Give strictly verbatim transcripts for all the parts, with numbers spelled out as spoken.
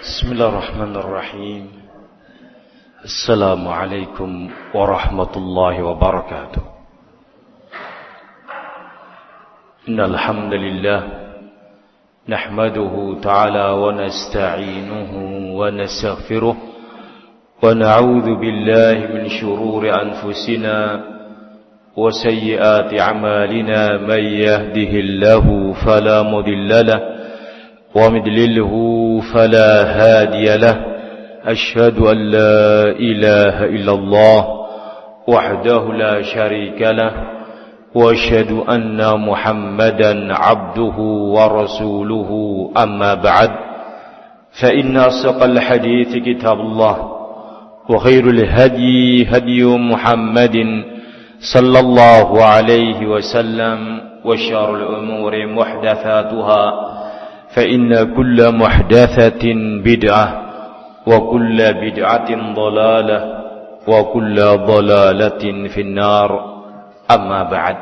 Bismillahirrahmanirrahim. Assalamualaikum warahmatullahi wabarakatuh. Innal hamdalillah nahmaduhu ta'ala wa nasta'inuhu wa nastaghfiruh wa na'udzu billahi min shururi anfusina wa sayyiati a'malina may yahdihillahu fala mudilla lahu ومن يضلله فلا هادي له أشهد أن لا إله إلا الله وحده لا شريك له وأشهد أن محمدا عبده ورسوله أما بعد فإن أصدق الحديث كتاب الله وخير الهدي هدي محمد صلى الله عليه وسلم وشر الأمور محدثاتها فإن كل محدثة بدعة وكل بدعة ضلالة وكل ضلالة في النار أما بعد.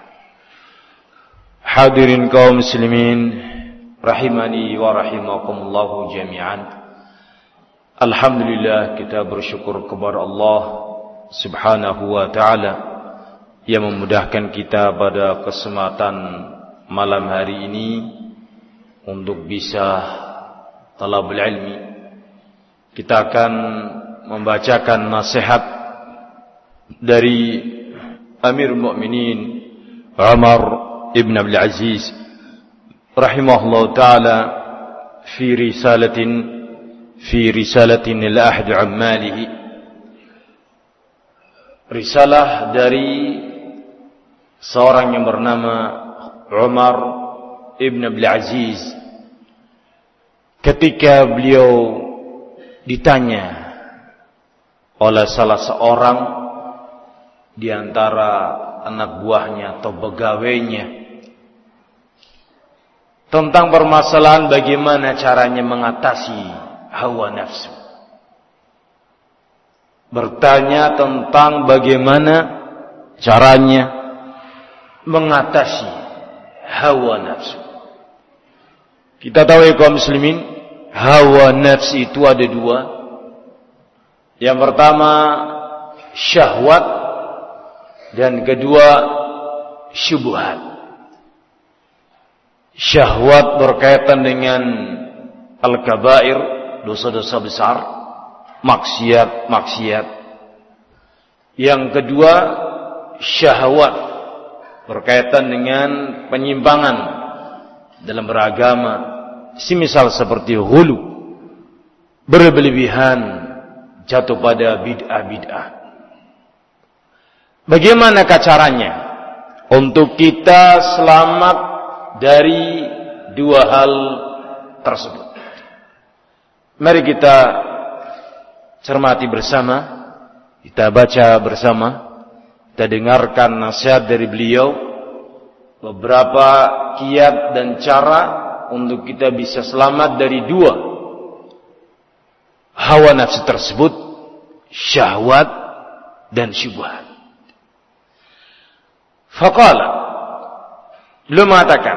Hadirin kaum muslimin rahimani wa rahimakumullah jami'an. Alhamdulillah, kita bersyukur kepada Allah Subhanahu wa taala yang memudahkan kita pada kesempatan malam hari ini untuk bisa talabul ilmi. Kita akan membacakan nasihat dari Amirul Mukminin Umar ibn Abdul Aziz rahimahullah taala fi risalatin fi risalatin ila ahad ammalihi. Risalah dari seorang yang bernama Umar Ibn Abdul Aziz, ketika beliau ditanya oleh salah seorang di antara anak buahnya atau pegawainya tentang permasalahan bagaimana caranya mengatasi hawa nafsu. Bertanya tentang bagaimana caranya mengatasi hawa nafsu. Kita tahu ya kaum muslimin, hawa nafsu itu ada dua. Yang pertama syahwat, dan kedua syubhat. Syahwat berkaitan dengan al-kabair, dosa-dosa besar, maksiat-maksiat. Yang kedua syahwat berkaitan dengan penyimpangan dalam beragama, semisal seperti ghulu, berlebihan, jatuh pada bid'ah-bid'ah. Bagaimana caranya untuk kita selamat dari dua hal tersebut? Mari kita cermati bersama, kita baca bersama, kita dengarkan nasihat dari beliau, beberapa kiat dan cara untuk kita bisa selamat dari dua hawa nafsu tersebut, syahwat dan syubhat. Faqala, beliau mengatakan,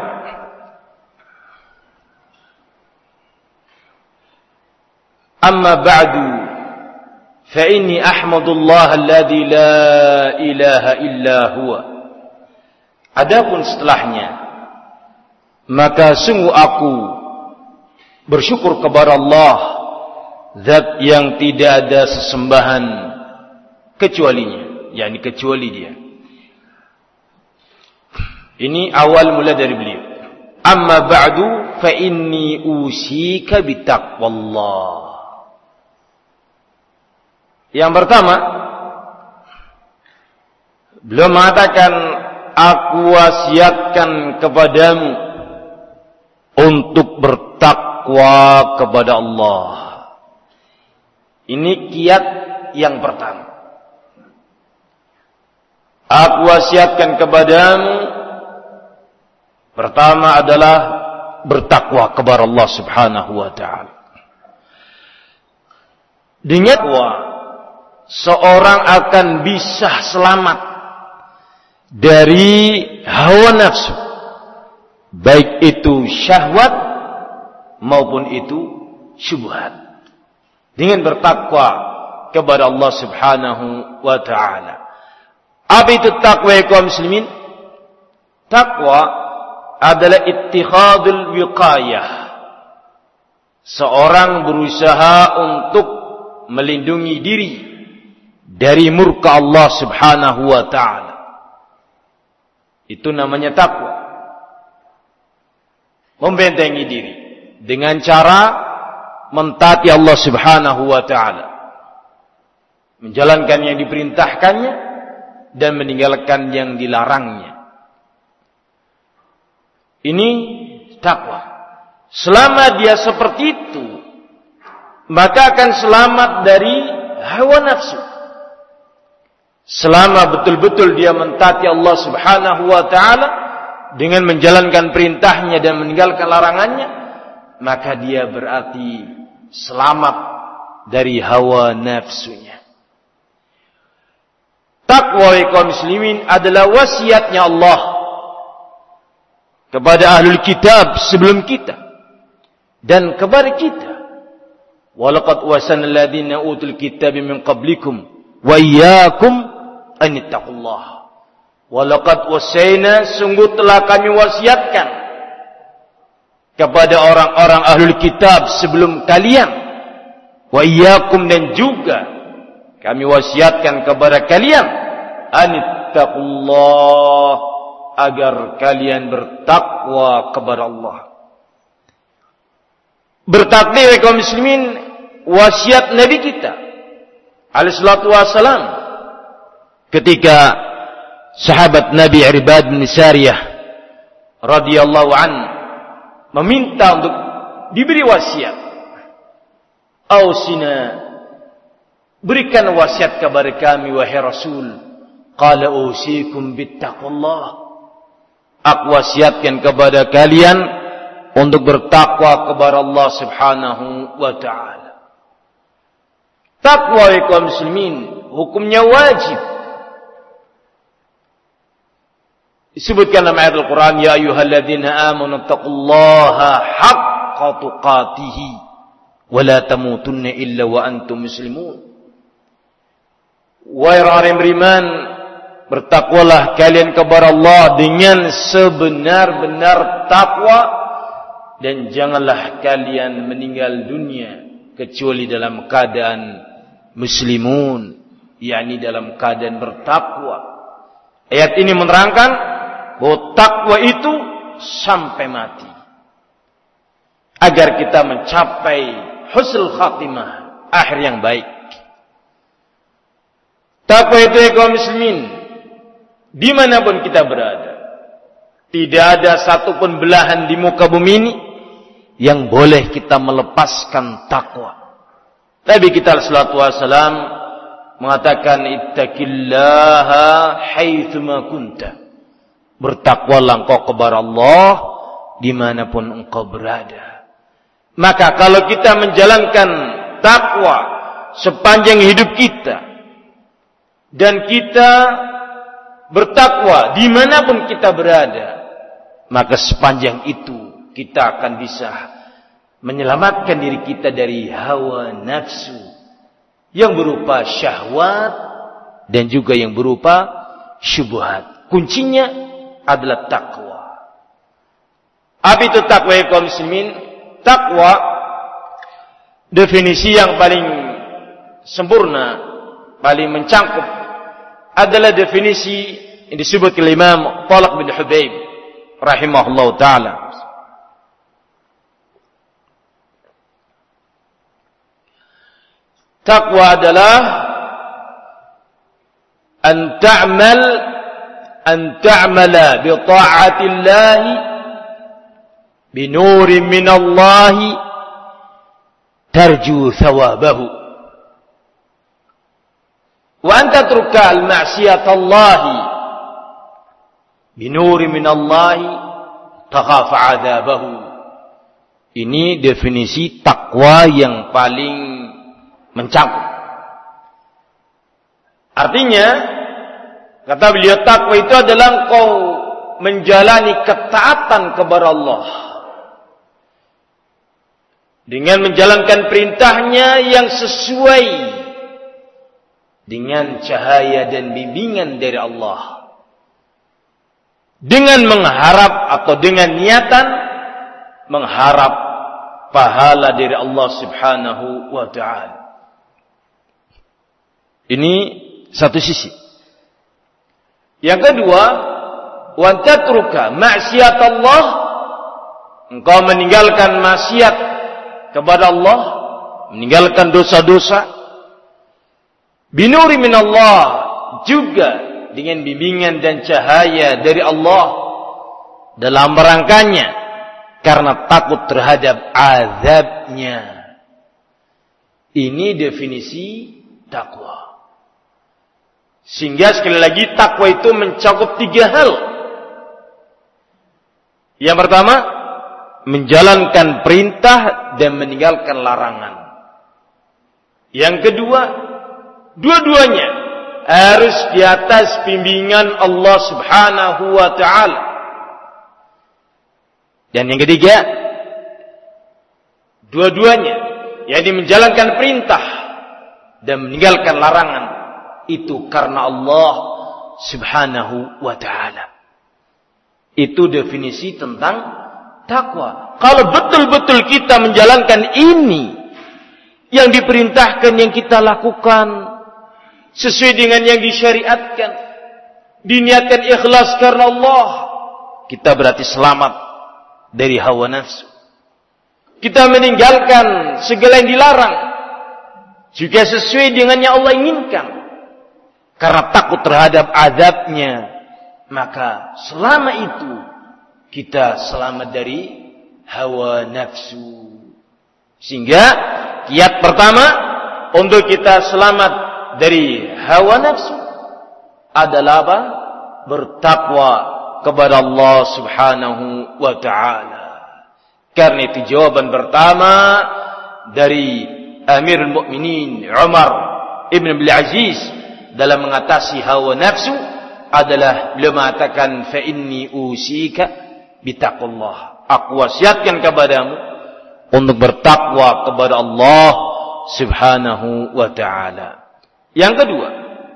amma ba'du fa inni ahmadullah alladhi la ilaha illa huwa. Adapun setelahnya, maka sungguh aku bersyukur kepada Allah, zat yang tidak ada sesembahan kecualinya, yakni kecuali dia. Ini awal mula dari beliau. Amma ba'du fa inni usika bitaqwallah. Yang pertama, beliau mengatakan, aku wasiatkan kepadamu untuk bertakwa kepada Allah. Ini kiat yang pertama. Aku wasiatkan kepadamu, pertama adalah bertakwa kepada Allah Subhanahu wa taala. Dengan takwa, seorang akan bisa selamat dari hawa nafsu, baik itu syahwat maupun itu syubhat. Dengan bertakwa kepada Allah Subhanahu wa ta'ala. Apa itu takwa ya kaum muslimin? Takwa adalah ittikhadul wiqayah. Seorang berusaha untuk melindungi diri dari murka Allah Subhanahu wa ta'ala. Itu namanya takwa. Membentengi diri dengan cara mentaati Allah Subhanahu wa ta'ala, menjalankan yang diperintahkannya dan meninggalkan yang dilarangnya. Ini takwa. Selama dia seperti itu, maka akan selamat dari hawa nafsu. Selama betul-betul dia mentaati Allah Subhanahu wa ta'ala dengan menjalankan perintahnya dan meninggalkan larangannya, maka dia berarti selamat dari hawa nafsunya. Takwa kaum muslimin adalah wasiatnya Allah kepada ahlul kitab sebelum kita dan kepada kita. Walaqad wasanna alladziina utul kitaba min qablikum wa iyyakum an ittaqullah. Walaqad wasayna, sungguh telah kami wasiatkan kepada orang-orang ahlul kitab sebelum kalian, wa iyyakum, dan juga kami wasiatkan kepada kalian, anittaqullah, agar kalian bertakwa kepada Allah. Bertakwa kaum muslimin, wasiat Nabi kita alaihi salatu wassalam ketika sahabat Nabi Irbad bin Sariyah radhiyallahu anhu meminta untuk diberi wasiat. Ausina, berikan wasiat kepada kami wahai Rasul. Qala usikum bittaqullah. Aku wasiatkan kepada kalian untuk bertakwa kepada Allah Subhanahu wa ta'ala. Takwa kaum muslimin hukumnya wajib. Disebutkan dalam ayat Al-Quran, ya ayyuhalladzina amanu taqullaha haqqa tuqatihi wa la tamutunna illa wa antum muslimun. Wahai orang yang beriman, bertakwalah kalian kepada Allah dengan sebenar-benar takwa, dan janganlah kalian meninggal dunia kecuali dalam keadaan muslimun, yakni dalam keadaan bertakwa. Ayat ini menerangkan bahwa takwa itu sampai mati, agar kita mencapai husnul khatimah, akhir yang baik. Takwa itu ya kaum muslimin, dimanapun kita berada, tidak ada satupun belahan di muka bumi ini yang boleh kita melepaskan takwa. Nabi kita sallallahu alaihi wasallam mengatakan, ittaqillaha haitsuma kunta. Bertakwalah engkau kepada Allah dimanapun engkau berada. Maka kalau kita menjalankan takwa sepanjang hidup kita, dan kita bertakwa dimanapun kita berada, maka sepanjang itu kita akan bisa menyelamatkan diri kita dari hawa nafsu yang berupa syahwat dan juga yang berupa syubhat. Kuncinya adalah takwa. Apa itu takwa ya kaum muslimin? Takwa, definisi yang paling sempurna, paling mencangkup, adalah definisi yang disebut oleh Imam Talaq bin Hubayb rahimahullah ta'ala. Takwa adalah an ta'mal an ta'mala bi ta'atillah bi nurin min Allah tarju thawabahu, wa an tatruka al-ma'siyata Allah bi nurin min Allah takhaf 'adzabahu. Ini definisi takwa yang paling mencangkup. Artinya, kata beliau, takwa itu adalah engkau menjalani ketaatan kepada Allah dengan menjalankan perintahnya yang sesuai dengan cahaya dan bimbingan dari Allah, dengan mengharap atau dengan niatan mengharap pahala dari Allah Subhanahu wa ta'ala. Ini satu sisi. Yang kedua, wa tatruka ma'siyat Allah, engkau meninggalkan maksiat kepada Allah, meninggalkan dosa-dosa, binuri min Allah, juga dengan bimbingan dan cahaya dari Allah dalam rangkanya, karena takut terhadap azabnya. Ini definisi takwa. Sehingga sekali lagi takwa itu mencakup tiga hal. Yang pertama, menjalankan perintah dan meninggalkan larangan. Yang kedua, dua-duanya harus di atas bimbingan Allah Subhanahu wa ta'ala. Dan yang ketiga, dua-duanya, yakni menjalankan perintah dan meninggalkan larangan, itu karena Allah Subhanahu wa ta'ala. Itu definisi tentang takwa. Kalau betul-betul kita menjalankan ini, yang diperintahkan, yang kita lakukan sesuai dengan yang disyariatkan, diniatkan ikhlas karena Allah, kita berarti selamat dari hawa nafsu. Kita meninggalkan segala yang dilarang juga sesuai dengan yang Allah inginkan, karena takut terhadap azabnya, maka selama itu kita selamat dari hawa nafsu. Sehingga kiat pertama untuk kita selamat dari hawa nafsu adalah apa? Bertakwa kepada Allah Subhanahu wa ta'ala. Karena itu jawaban pertama dari Amirul Mukminin Umar Ibn Abdul Aziz dalam mengatasi hawa nafsu adalah beliau mengatakan, fa inni usika bitaqullah. Aku wasiatkan kepadamu untuk bertakwa kepada Allah Subhanahu wa ta'ala. Yang kedua,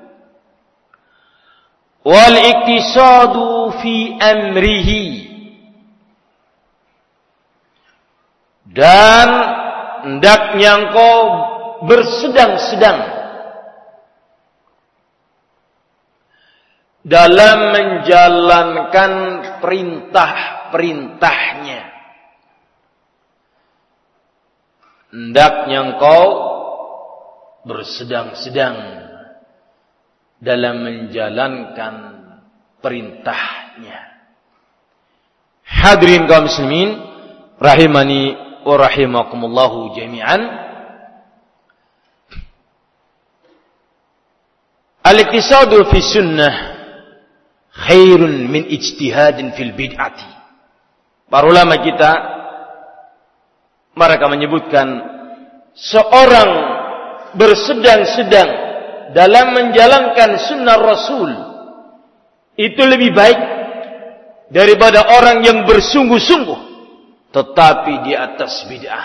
wal iktisadu fi amrihi, dan hendaknya engkau bersedang-sedang dalam menjalankan perintah-perintahnya. Hendaknya engkau bersedang-sedang dalam menjalankan perintahnya. Hadirin kaum muslimin rahimani wa rahimakumullahu jami'an. Al-iktisadu fi sunnah khairun min ijtihadin fil bid'ati. Para ulama kita mereka menyebutkan seorang bersedang-sedang dalam menjalankan sunnah Rasul itu lebih baik daripada orang yang bersungguh-sungguh tetapi di atas bid'ah.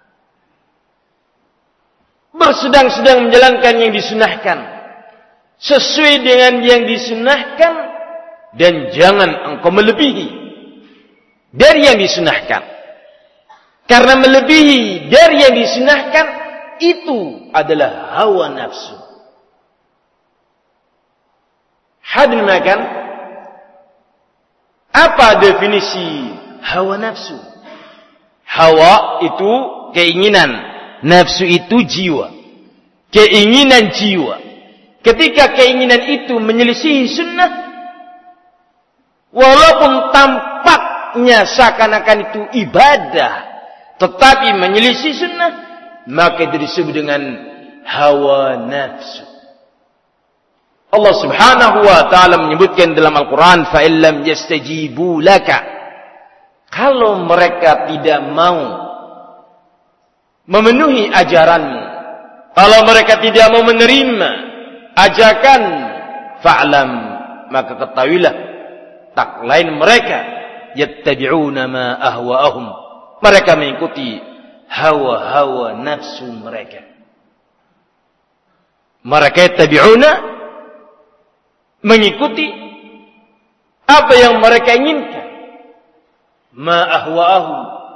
Bersedang-sedang menjalankan yang disunahkan sesuai dengan yang disunahkan, dan jangan engkau melebihi dari yang disunahkan. Karena melebihi dari yang disunahkan itu adalah hawa nafsu. Hadirin makan, apa definisi hawa nafsu? Hawa itu keinginan, nafsu itu jiwa. Keinginan jiwa. Ketika keinginan itu menyelisihi sunnah, walaupun tampaknya seakan-akan itu ibadah, tetapi menyelisih sunnah, maka itu disebut dengan hawa nafsu. Allah Subhanahu wa ta'ala menyebutkan dalam Al-Quran, fa illam yastajibu laka, kalau mereka tidak mau memenuhi ajaranmu, kalau mereka tidak mau menerima ajakan, fa'lam, maka ketahuilah tak lain mereka yattabi'una ma ahwa'ahum, mereka mengikuti hawa-hawa nafsu mereka. Mereka tabi'una, mengikuti apa yang mereka inginkan. Ma ahwa'ahu.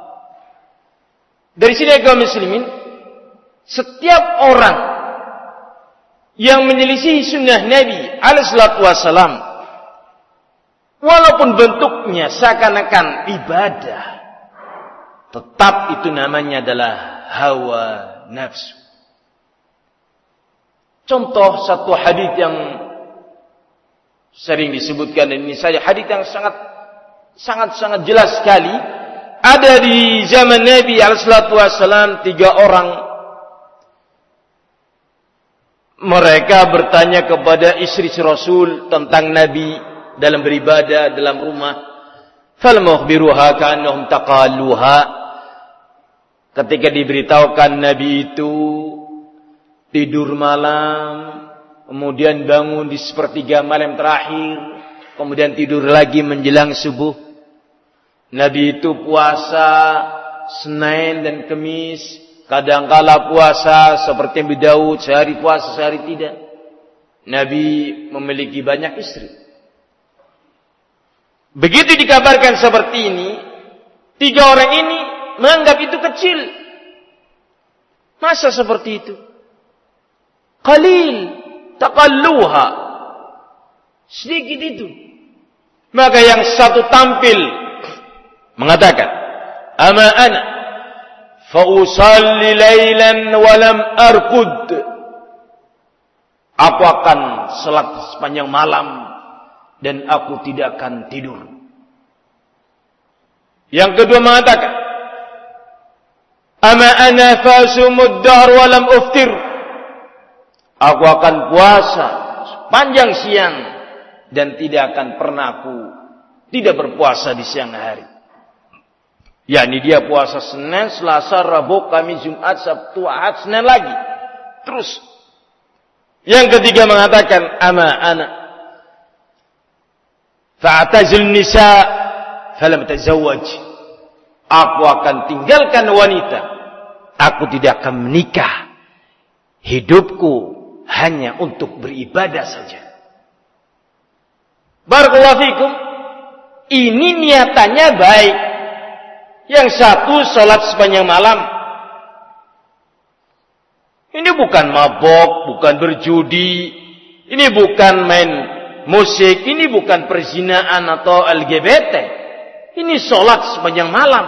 Dari sini kaum muslimin, setiap orang yang menyelisihi sunnah Nabi alaihi salatu wassalam, walaupun bentuknya seakan-akan ibadah, tetap itu namanya adalah hawa nafsu. Contoh satu hadis yang sering disebutkan, dan ini saja hadis yang sangat sangat sangat jelas sekali. Ada di zaman Nabi alaihi salatu wassalam tiga orang. Mereka bertanya kepada istri Rasul tentang Nabi dalam beribadah dalam rumah. Falmukhbiruha ka'annahum taqalluha. Ketika diberitahukan Nabi itu tidur malam, kemudian bangun di sepertiga malam terakhir, kemudian tidur lagi menjelang subuh. Nabi itu puasa Senin dan Kamis, kadangkala puasa seperti Nabi Daud, sehari puasa sehari tidak. Nabi memiliki banyak istri. Begitu dikabarkan seperti ini, tiga orang ini menganggap itu kecil. Masa seperti itu? Qalil, taqalluha. Sedikit itu. Maka yang satu tampil mengatakan, ama ana fa usalli lailan wa lam arqud. Aku akan salat sepanjang malam dan aku tidak akan tidur. Yang kedua mengatakan, ama ana fa sumud dahr wa lam uftir. Aku akan puasa sepanjang siang dan tidak akan pernah aku tidak berpuasa di siang hari. yakni dia puasa Senin, Selasa, Rabu, Kamis, Jumat, Sabtu, Ahad, Senin lagi. Terus. Yang ketiga mengatakan, ama ana fa'tazil nisa falam tazawwaj. Aku akan tinggalkan wanita. Aku tidak akan menikah. Hidupku hanya untuk beribadah saja. Barakallahu fikum. Ini niatannya baik. Yang satu salat sepanjang malam. Ini bukan mabok, bukan berjudi, ini bukan main musik, ini bukan perzinaan atau L G B T. Ini salat sepanjang malam.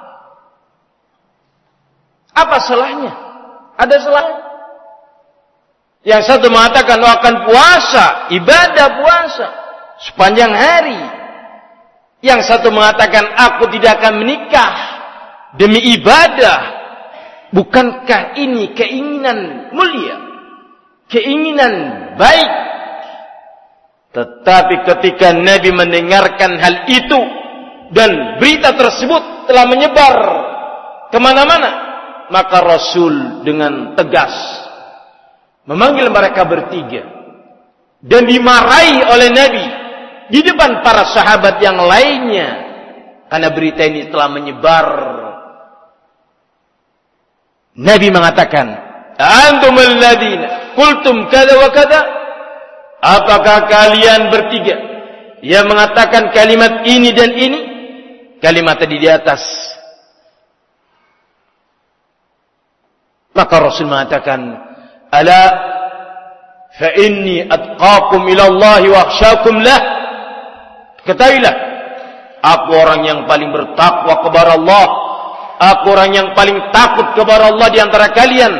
Apa salahnya? Ada salahnya? Yang satu mengatakan akan puasa, ibadah puasa sepanjang hari. Yang satu mengatakan aku tidak akan menikah demi ibadah. Bukankah ini keinginan mulia, keinginan baik? Tetapi ketika Nabi mendengarkan hal itu dan berita tersebut telah menyebar kemana-mana, maka Rasul dengan tegas memanggil mereka bertiga dan dimarahi oleh Nabi di depan para sahabat yang lainnya karena berita ini telah menyebar. Nabi mengatakan, antumul ladina qultum kada wa kada? Apakah kalian bertiga yang mengatakan kalimat ini dan ini? Kalimat tadi di atas. Maka Rasul mengatakan, ala fa inni atqakum ila Allah wa akhsyakum lah. Ketahuilah, aku orang yang paling bertakwa kepada Allah. Aku orang yang paling takut kepada Allah di antara kalian.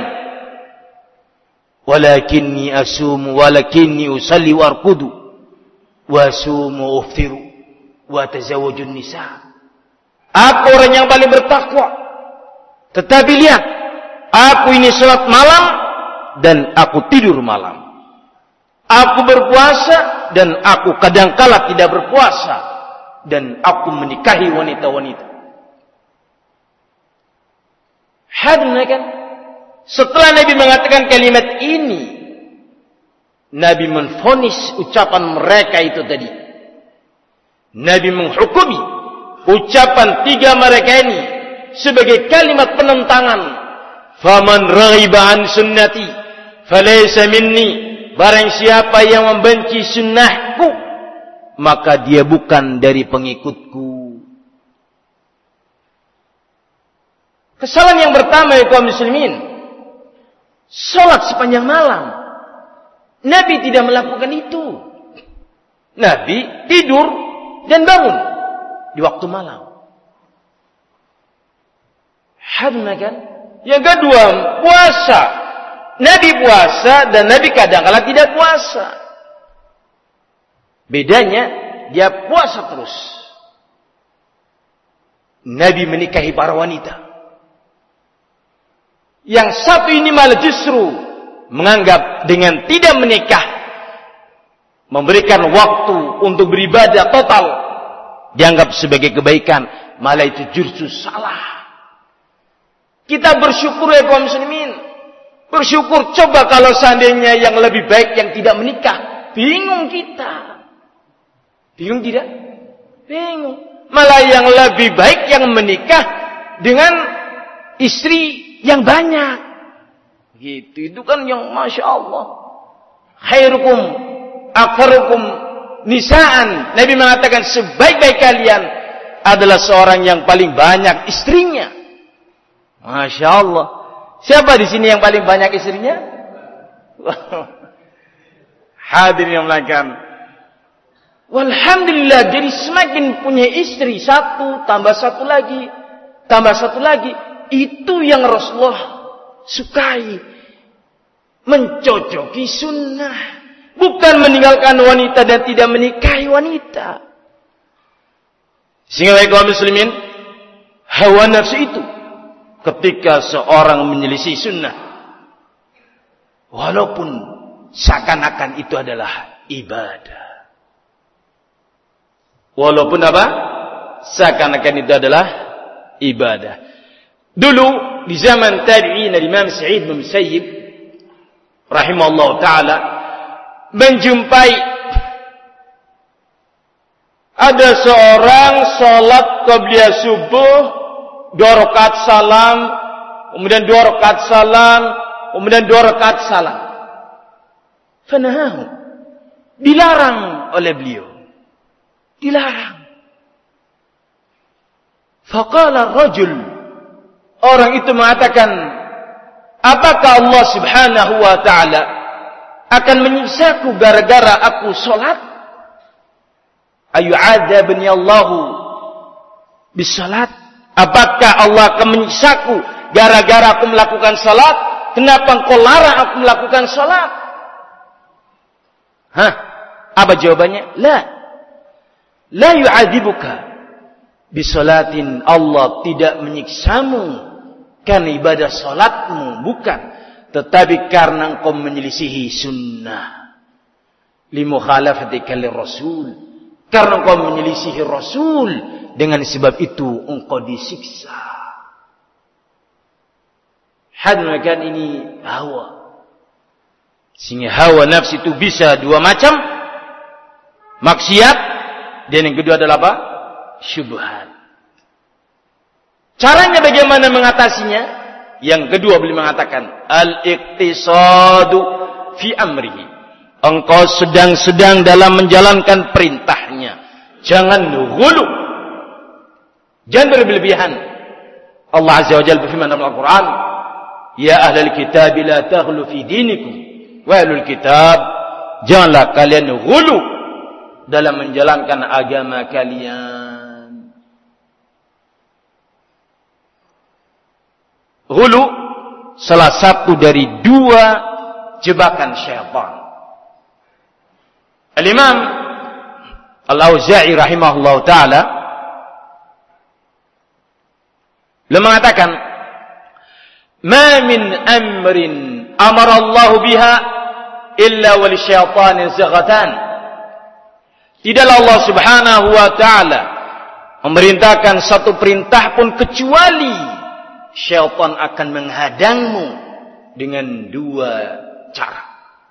Walakinni asumu walakinni usalli wa arqudu wa asumu uftiru wa tazawwajun nisa. Aku orang yang paling bertakwa. Tetapi lihat, aku ini salat malam dan aku tidur malam. Aku berpuasa dan aku kadangkala tidak berpuasa, dan aku menikahi wanita-wanita. Hadirin kan? Setelah Nabi mengatakan kalimat ini, Nabi menvonis ucapan mereka itu tadi. Nabi menghukumi ucapan tiga mereka ini sebagai kalimat penentangan. Faman raghiba an sunnati falaysa minni. Barang siapa yang membenci sunnahku, maka dia bukan dari pengikutku. Kesalahan yang pertama ya kaum muslimin, salat sepanjang malam. Nabi tidak melakukan itu. Nabi tidur dan bangun di waktu malam. Hadna kan? Yang kedua, puasa. Nabi puasa dan Nabi kadang-kala tidak puasa. Bedanya, dia puasa terus. Nabi menikahi para wanita. Yang satu ini malah justru menganggap dengan tidak menikah, memberikan waktu untuk beribadah total, dianggap sebagai kebaikan. Malah itu justru salah. Kita bersyukur ya kaum muslimin. Bersyukur, coba kalau seandainya yang lebih baik yang tidak menikah. Bingung kita. Bingung tidak? Bingung. Malah yang lebih baik yang menikah dengan istri yang banyak. Gitu. Itu kan yang Masya Allah. Khairukum akharukum nisaan. Nabi mengatakan sebaik-baik kalian adalah seorang yang paling banyak istrinya. Masya Allah. Siapa di sini yang paling banyak istrinya? Hadirin yang melakukan. Walhamdulillah, jadi semakin punya istri satu, tambah satu lagi, tambah satu lagi. Itu yang Rasulullah sukai. Mencocoki sunnah. Bukan meninggalkan wanita dan tidak menikahi wanita. Sehingga kaum muslimin, hawa nafsu itu ketika seorang menyelisih sunnah, walaupun seakan-akan itu adalah ibadah, walaupun apa? Seakan-akan itu adalah ibadah. Dulu di zaman tabi'in, Imam Sa'id bin Musayyib rahimahullah ta'ala menjumpai ada seorang salat qabliyah subuh, dua rakaat salam, kemudian dua rakaat salam, kemudian dua rakaat salam. Fanahahu. Dilarang oleh beliau. Dilarang. Faqala rajul. Orang itu mengatakan, apakah Allah subhanahu wa ta'ala akan menyiksaku gara-gara aku salat? Ayu'adzabni Allahu bisalat? Apakah Allah akan menyiksaku gara-gara aku melakukan salat? Kenapa engkau larang aku melakukan salat? Hah? Apa jawabannya? La. La yu'adzibuka bisalatin. Allah tidak menyiksamu karena ibadah salatmu, bukan. Tetapi karena engkau menyelisihi sunnah. Limukhalafati lirrasul. Karena engkau menyelisihi Rasul. Dengan sebab itu engkau disiksa. Hadnakan ini hawa. Sehingga hawa nafsu itu bisa dua macam. Maksiat. Dan yang kedua adalah apa? Syubhat. Caranya bagaimana mengatasinya? Yang kedua beliau mengatakan, al-iqtisadu fi amrihi. Engkau sedang-sedang dalam menjalankan perintahnya. Jangan ghulu. Jangan berlebihan. Allah Azza wa Jalla berfirman dalam Al-Quran, ya ahlul kitab la taghlu fi dinikum. Wa ahlul kitab, janganlah kalian ghulu dalam menjalankan agama kalian. Ghulu salah satu dari dua jebakan syaitan. Al-Imam Al-Auza'i rahimahullah ta'ala beliau mengatakan, ma min amrin amara Allah biha illa wal syaitani zaghatan. Tidaklah Allah subhanahu wa ta'ala memerintahkan satu perintah pun kecuali syaitan akan menghadangmu dengan dua cara.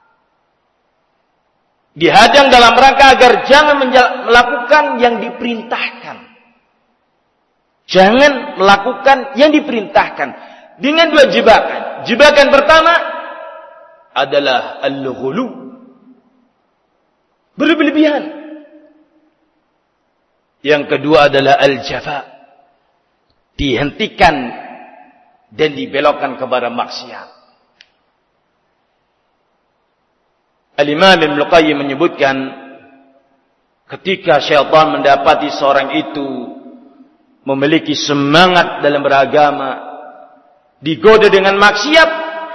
Dihadang dalam rangka agar jangan melakukan yang diperintahkan. Jangan melakukan yang diperintahkan dengan dua jebakan. Jebakan pertama adalah al-ghulu, berlebihan. Yang kedua adalah al-jafa, dihentikan dan dibelokkan kepada maksiat. Al-Imam Ibnu Qayyim menyebutkan, ketika syaitan mendapati seorang itu memiliki semangat dalam beragama, digoda dengan maksiat,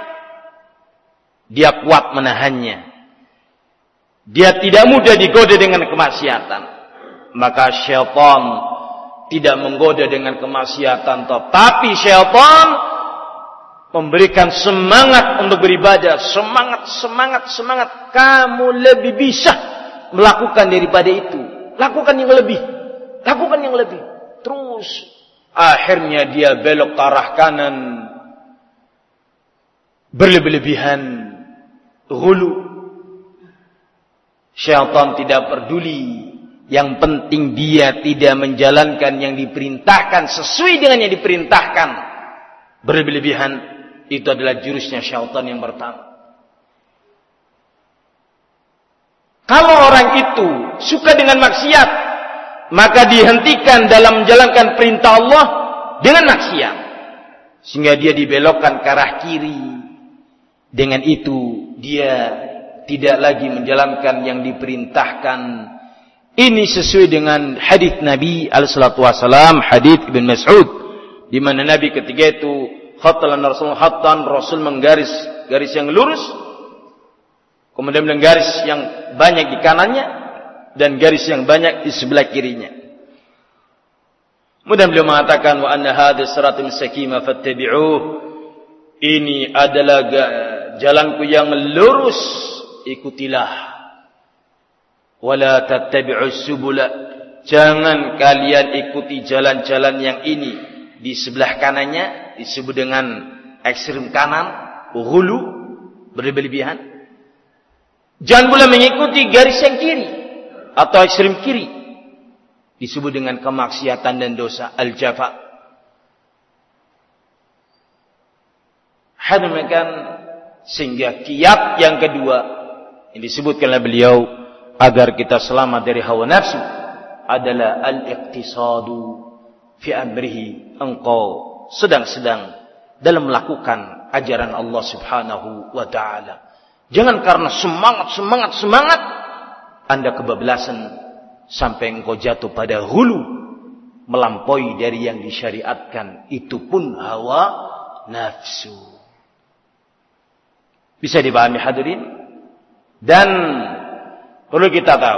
dia kuat menahannya. Dia tidak mudah digoda dengan kemaksiatan. Maka syaitan tidak menggoda dengan kemaksiatan, tetapi syaitan memberikan semangat untuk beribadah. Semangat, semangat, semangat. Kamu lebih bisa melakukan daripada itu. Lakukan yang lebih. Lakukan yang lebih. Terus akhirnya dia belok ke arah kanan, berlebih-lebihan, ghulu. Syaitan tidak peduli. Yang penting dia tidak menjalankan yang diperintahkan sesuai dengan yang diperintahkan. Berlebih-lebihan, itu adalah jurusnya syaitan yang pertama. Kalau orang itu suka dengan maksiat, maka dihentikan dalam menjalankan perintah Allah dengan maksiat, sehingga dia dibelokkan ke arah kiri. Dengan itu dia tidak lagi menjalankan yang diperintahkan. Ini sesuai dengan hadis Nabi alaihi salatu wasallam, hadis Ibn Mas'ud, di mana Nabi ketika itu khattan Rasul khattan, Rasul menggaris garis yang lurus, kemudian menggaris yang banyak di kanannya dan garis yang banyak di sebelah kirinya. Kemudian beliau mengatakan, wa anna hadha siratal mustaqim fattabi'uh. Ini adalah jalanku yang lurus, ikutilah. Wala tattabi'us subula. Jangan kalian ikuti jalan-jalan yang ini. Di sebelah kanannya disebut dengan ekstrem kanan, ghulu, berlebihan. Jangan pula mengikuti garis yang kiri atau ekstrem kiri, disebut dengan kemaksiatan dan dosa, al-jafa. Hadamakan, sehingga kiat yang kedua yang disebutkan oleh beliau agar kita selamat dari hawa nafsu adalah al-iqtisadu fi amrihi. Engkau sedang-sedang dalam melakukan ajaran Allah Subhanahu wa ta'ala. Jangan karena semangat, semangat, semangat Anda kebablasan sampai engkau jatuh pada hulu, melampaui dari yang disyariatkan. Itu pun hawa nafsu. Bisa dipahami hadirin? Dan perlu kita tahu,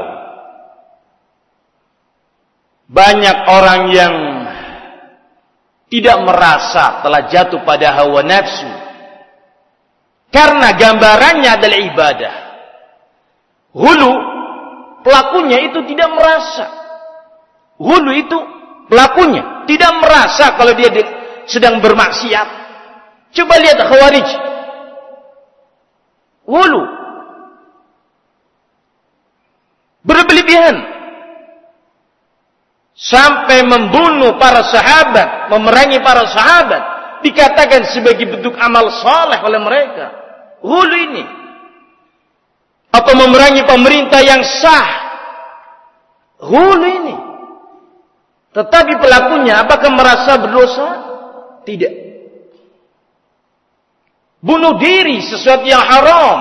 banyak orang yang tidak merasa telah jatuh pada hawa nafsu karena gambarannya adalah ibadah. Hulu, pelakunya itu tidak merasa. Hulu itu pelakunya tidak merasa kalau dia sedang bermaksiat. Coba lihat Khawarij. Hulu, berlebihan, sampai membunuh para sahabat, memerangi para sahabat, dikatakan sebagai bentuk amal saleh oleh mereka. Hulu ini, atau memerangi pemerintah yang sah, hulu ini. Tetapi pelakunya apakah merasa berdosa? Tidak. Bunuh diri sesuatu yang haram.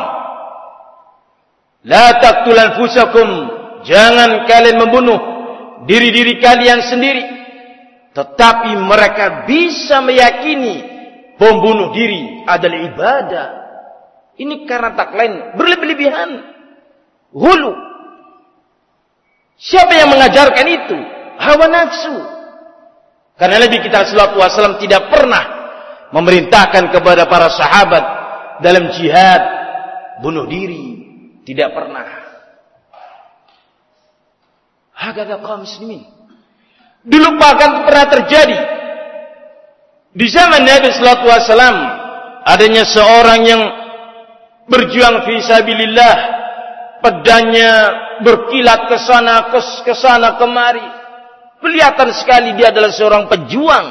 La taqtul anfusakum, jangan kalian membunuh diri-diri kalian sendiri. Tetapi mereka bisa meyakini membunuh diri adalah ibadah. Ini karena tak lain berlebihan. Hulu. Siapa yang mengajarkan itu? Hawa nafsu. Karena Nabi kita sallallahu alaihi wasallam tidak pernah memerintahkan kepada para sahabat dalam jihad bunuh diri. Tidak pernah. Hakadha kaum muslimin. Dulu bahkan pernah terjadi di zaman Nabi sallallahu alaihi wasallam, adanya seorang yang berjuang fi sabilillah, pedangnya berkilat ke sana ke sana kemari. Kelihatan sekali dia adalah seorang pejuang.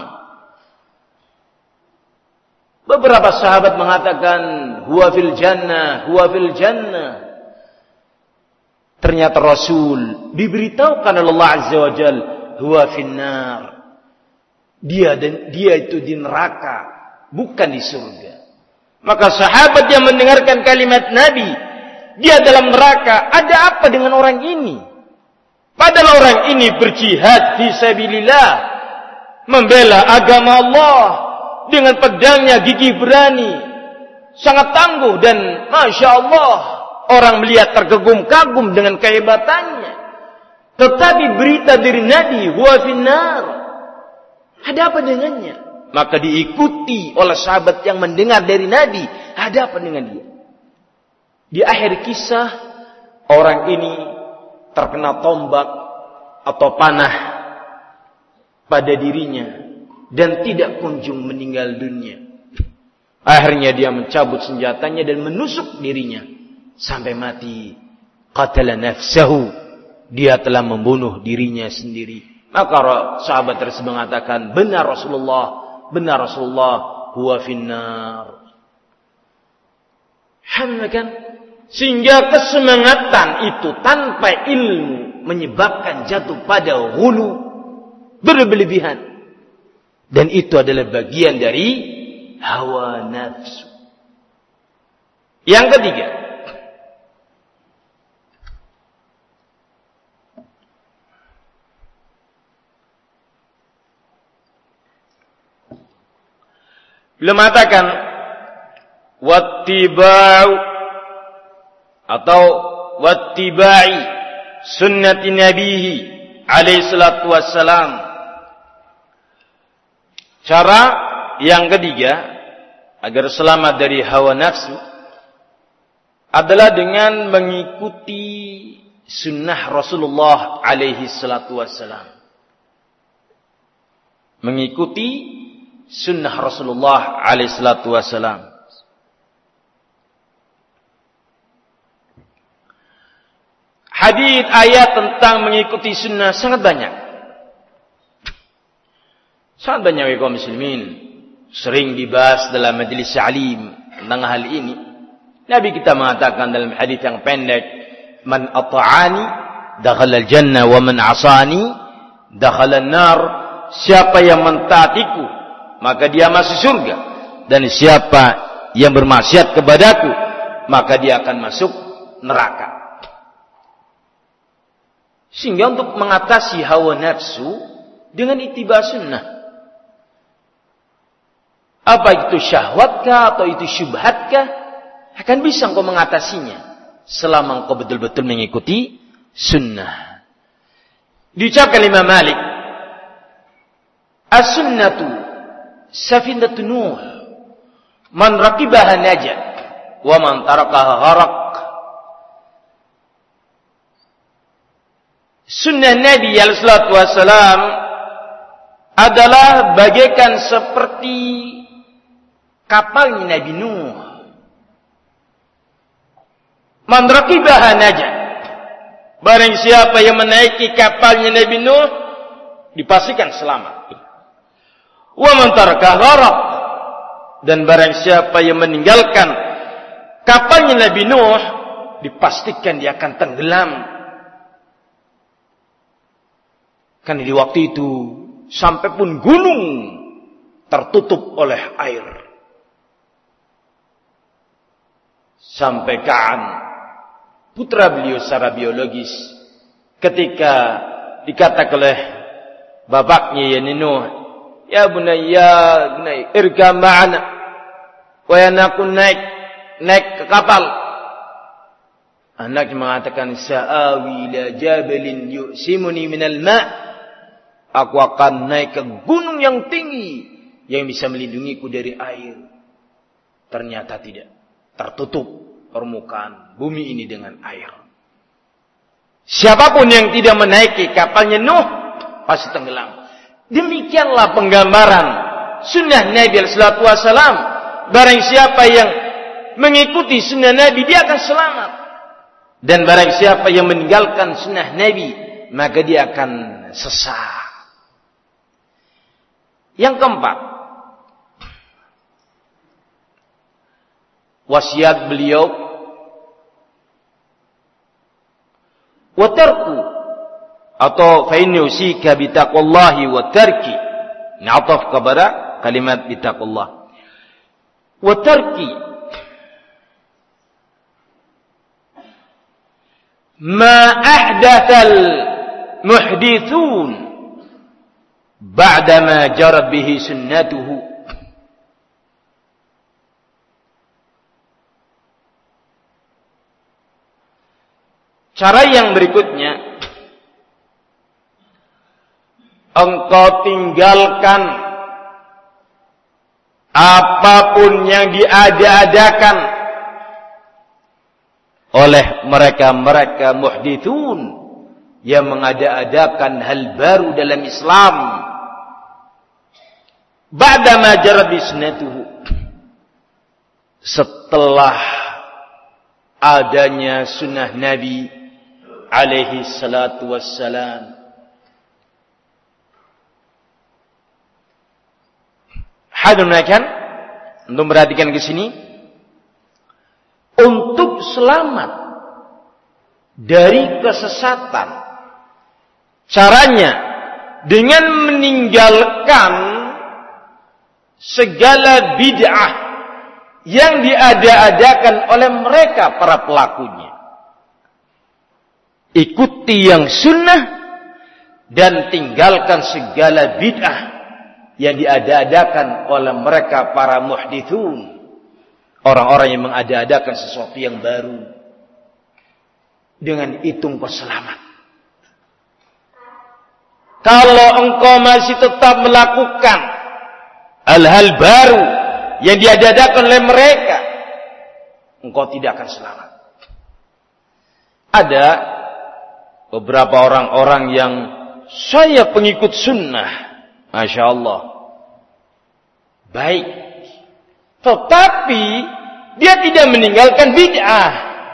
Beberapa sahabat mengatakan, huwa fil jannah, huwa fil jannah. Ternyata Rasul diberitahukan oleh Allah Azza wa Jal, huwa finnar. Dia dan dia itu di neraka, bukan di surga. Maka sahabat yang mendengarkan kalimat Nabi, dia dalam neraka, ada apa dengan orang ini? Padahal orang ini berjihad fi sabilillah, membela agama Allah dengan pedangnya gigih berani, sangat tangguh, dan Masya Allah orang melihat terkagum-kagum dengan kehebatannya. Tetapi berita dari Nabi, huwa finnar, ada apa dengannya? Maka diikuti oleh sahabat yang mendengar dari Nabi, ada apa dengan dia? Di akhir kisah, orang ini terkena tombak atau panah pada dirinya dan tidak kunjung meninggal dunia. Akhirnya dia mencabut senjatanya dan menusuk dirinya sampai mati. Qatala nafsahu, dia telah membunuh dirinya sendiri. Maka sahabat tersebut mengatakan, benar Rasulullah, benar Rasulullah, huwa finnar. Hamdakan. Sehingga kesemangatan itu tanpa ilmu menyebabkan jatuh pada ghulu, berlebihan. Dan itu adalah bagian dari hawa nafsu. Yang ketiga, beliau mengatakan wattiba'u atau wattiba'i sunnati nabihi alaihi salatu wassalam. Cara yang ketiga agar selamat dari hawa nafsu adalah dengan mengikuti sunnah Rasulullah alaihi salatu wassalam. Mengikuti sunnah Rasulullah alaihi salatu wassalam. Hadis ayat tentang mengikuti sunnah sangat banyak. Sangat banyak kaum muslimin sering dibahas dalam majelis alim tentang hal ini. Nabi kita mengatakan dalam hadis yang pendek, man ata'ani dakhala al-jannah wa man 'asani dakhala an-nar. Siapa yang mentaatiku maka dia masuk surga, dan siapa yang bermaksiat kepadaku maka dia akan masuk neraka. Sehingga untuk mengatasi hawa nafsu dengan ittiba sunnah. Apa itu syahwatkah atau itu syubhatkah, akan bisa engkau mengatasinya selama engkau betul-betul mengikuti sunnah. Diucapkan Imam Malik, as-sunnatu safinatun nuh, man raqibaha najat wa man tarakaha gharaq. Sunnah Nabi alaihi salatu wassalam adalah bagaikan seperti kapalnya Nabi Nuh. Man raqibaha najat. Barang siapa yang menaiki kapalnya Nabi Nuh, dipastikan selamat. Wa man tarakaha gharaq. Dan barang siapa yang meninggalkan kapalnya Nabi Nuh, dipastikan dia akan tenggelam. Karena di waktu itu sampai pun gunung tertutup oleh air. Sampai Ka'an, putra beliau secara biologis, ketika dikatakan oleh bapaknya ya Nuh, ya bunayya, bunayya irkam ma'ana, wa yanakun naik naik ke kapal. Anak mengatakan, sa'awi ila jabalin yu'simuni minal ma'. Aku akan naik ke gunung yang tinggi yang bisa melindungiku dari air. Ternyata tidak. Tertutup permukaan bumi ini dengan air. Siapapun yang tidak menaiki kapalnya Nuh pasti tenggelam. Demikianlah penggambaran sunnah Nabi alaihi salatu wassalam. Barang siapa yang mengikuti sunnah Nabi, dia akan selamat. Dan barang siapa yang meninggalkan sunnah Nabi, maka dia akan sesat. Yang keempat, wasiat beliau, wa tarku atau fa inni usika bi taqwallahi wa tarki, na'taf kepada kalimat bi taqwallah. Wa tarki ma ahdatsal muhdithun ba'dama jarat bihi sunnatuhu. Cara yang berikutnya, engkau tinggalkan apapun yang diada-adakan oleh mereka-mereka muhdithun yang mengada-adakan hal baru dalam Islam. Ba'dama jarat bihi sunnatuhu, setelah adanya sunnah Nabi alaihi salatu wassalam. Hadun kan? Untuk perhatikan ke sini. Untuk selamat dari kesesatan, caranya dengan meninggalkan segala bid'ah yang diada-adakan oleh mereka para pelakunya. Ikuti yang sunnah dan tinggalkan segala bid'ah yang diada-adakan oleh mereka para muhdithun, orang-orang yang mengada-adakan sesuatu yang baru. Dengan itu engkau selamat. Kalau engkau masih tetap melakukan hal-hal baru yang diada-adakan oleh mereka, engkau tidak akan selamat. Ada beberapa orang-orang yang saya pengikut sunnah, Masya Allah, baik, tetapi dia tidak meninggalkan bid'ah.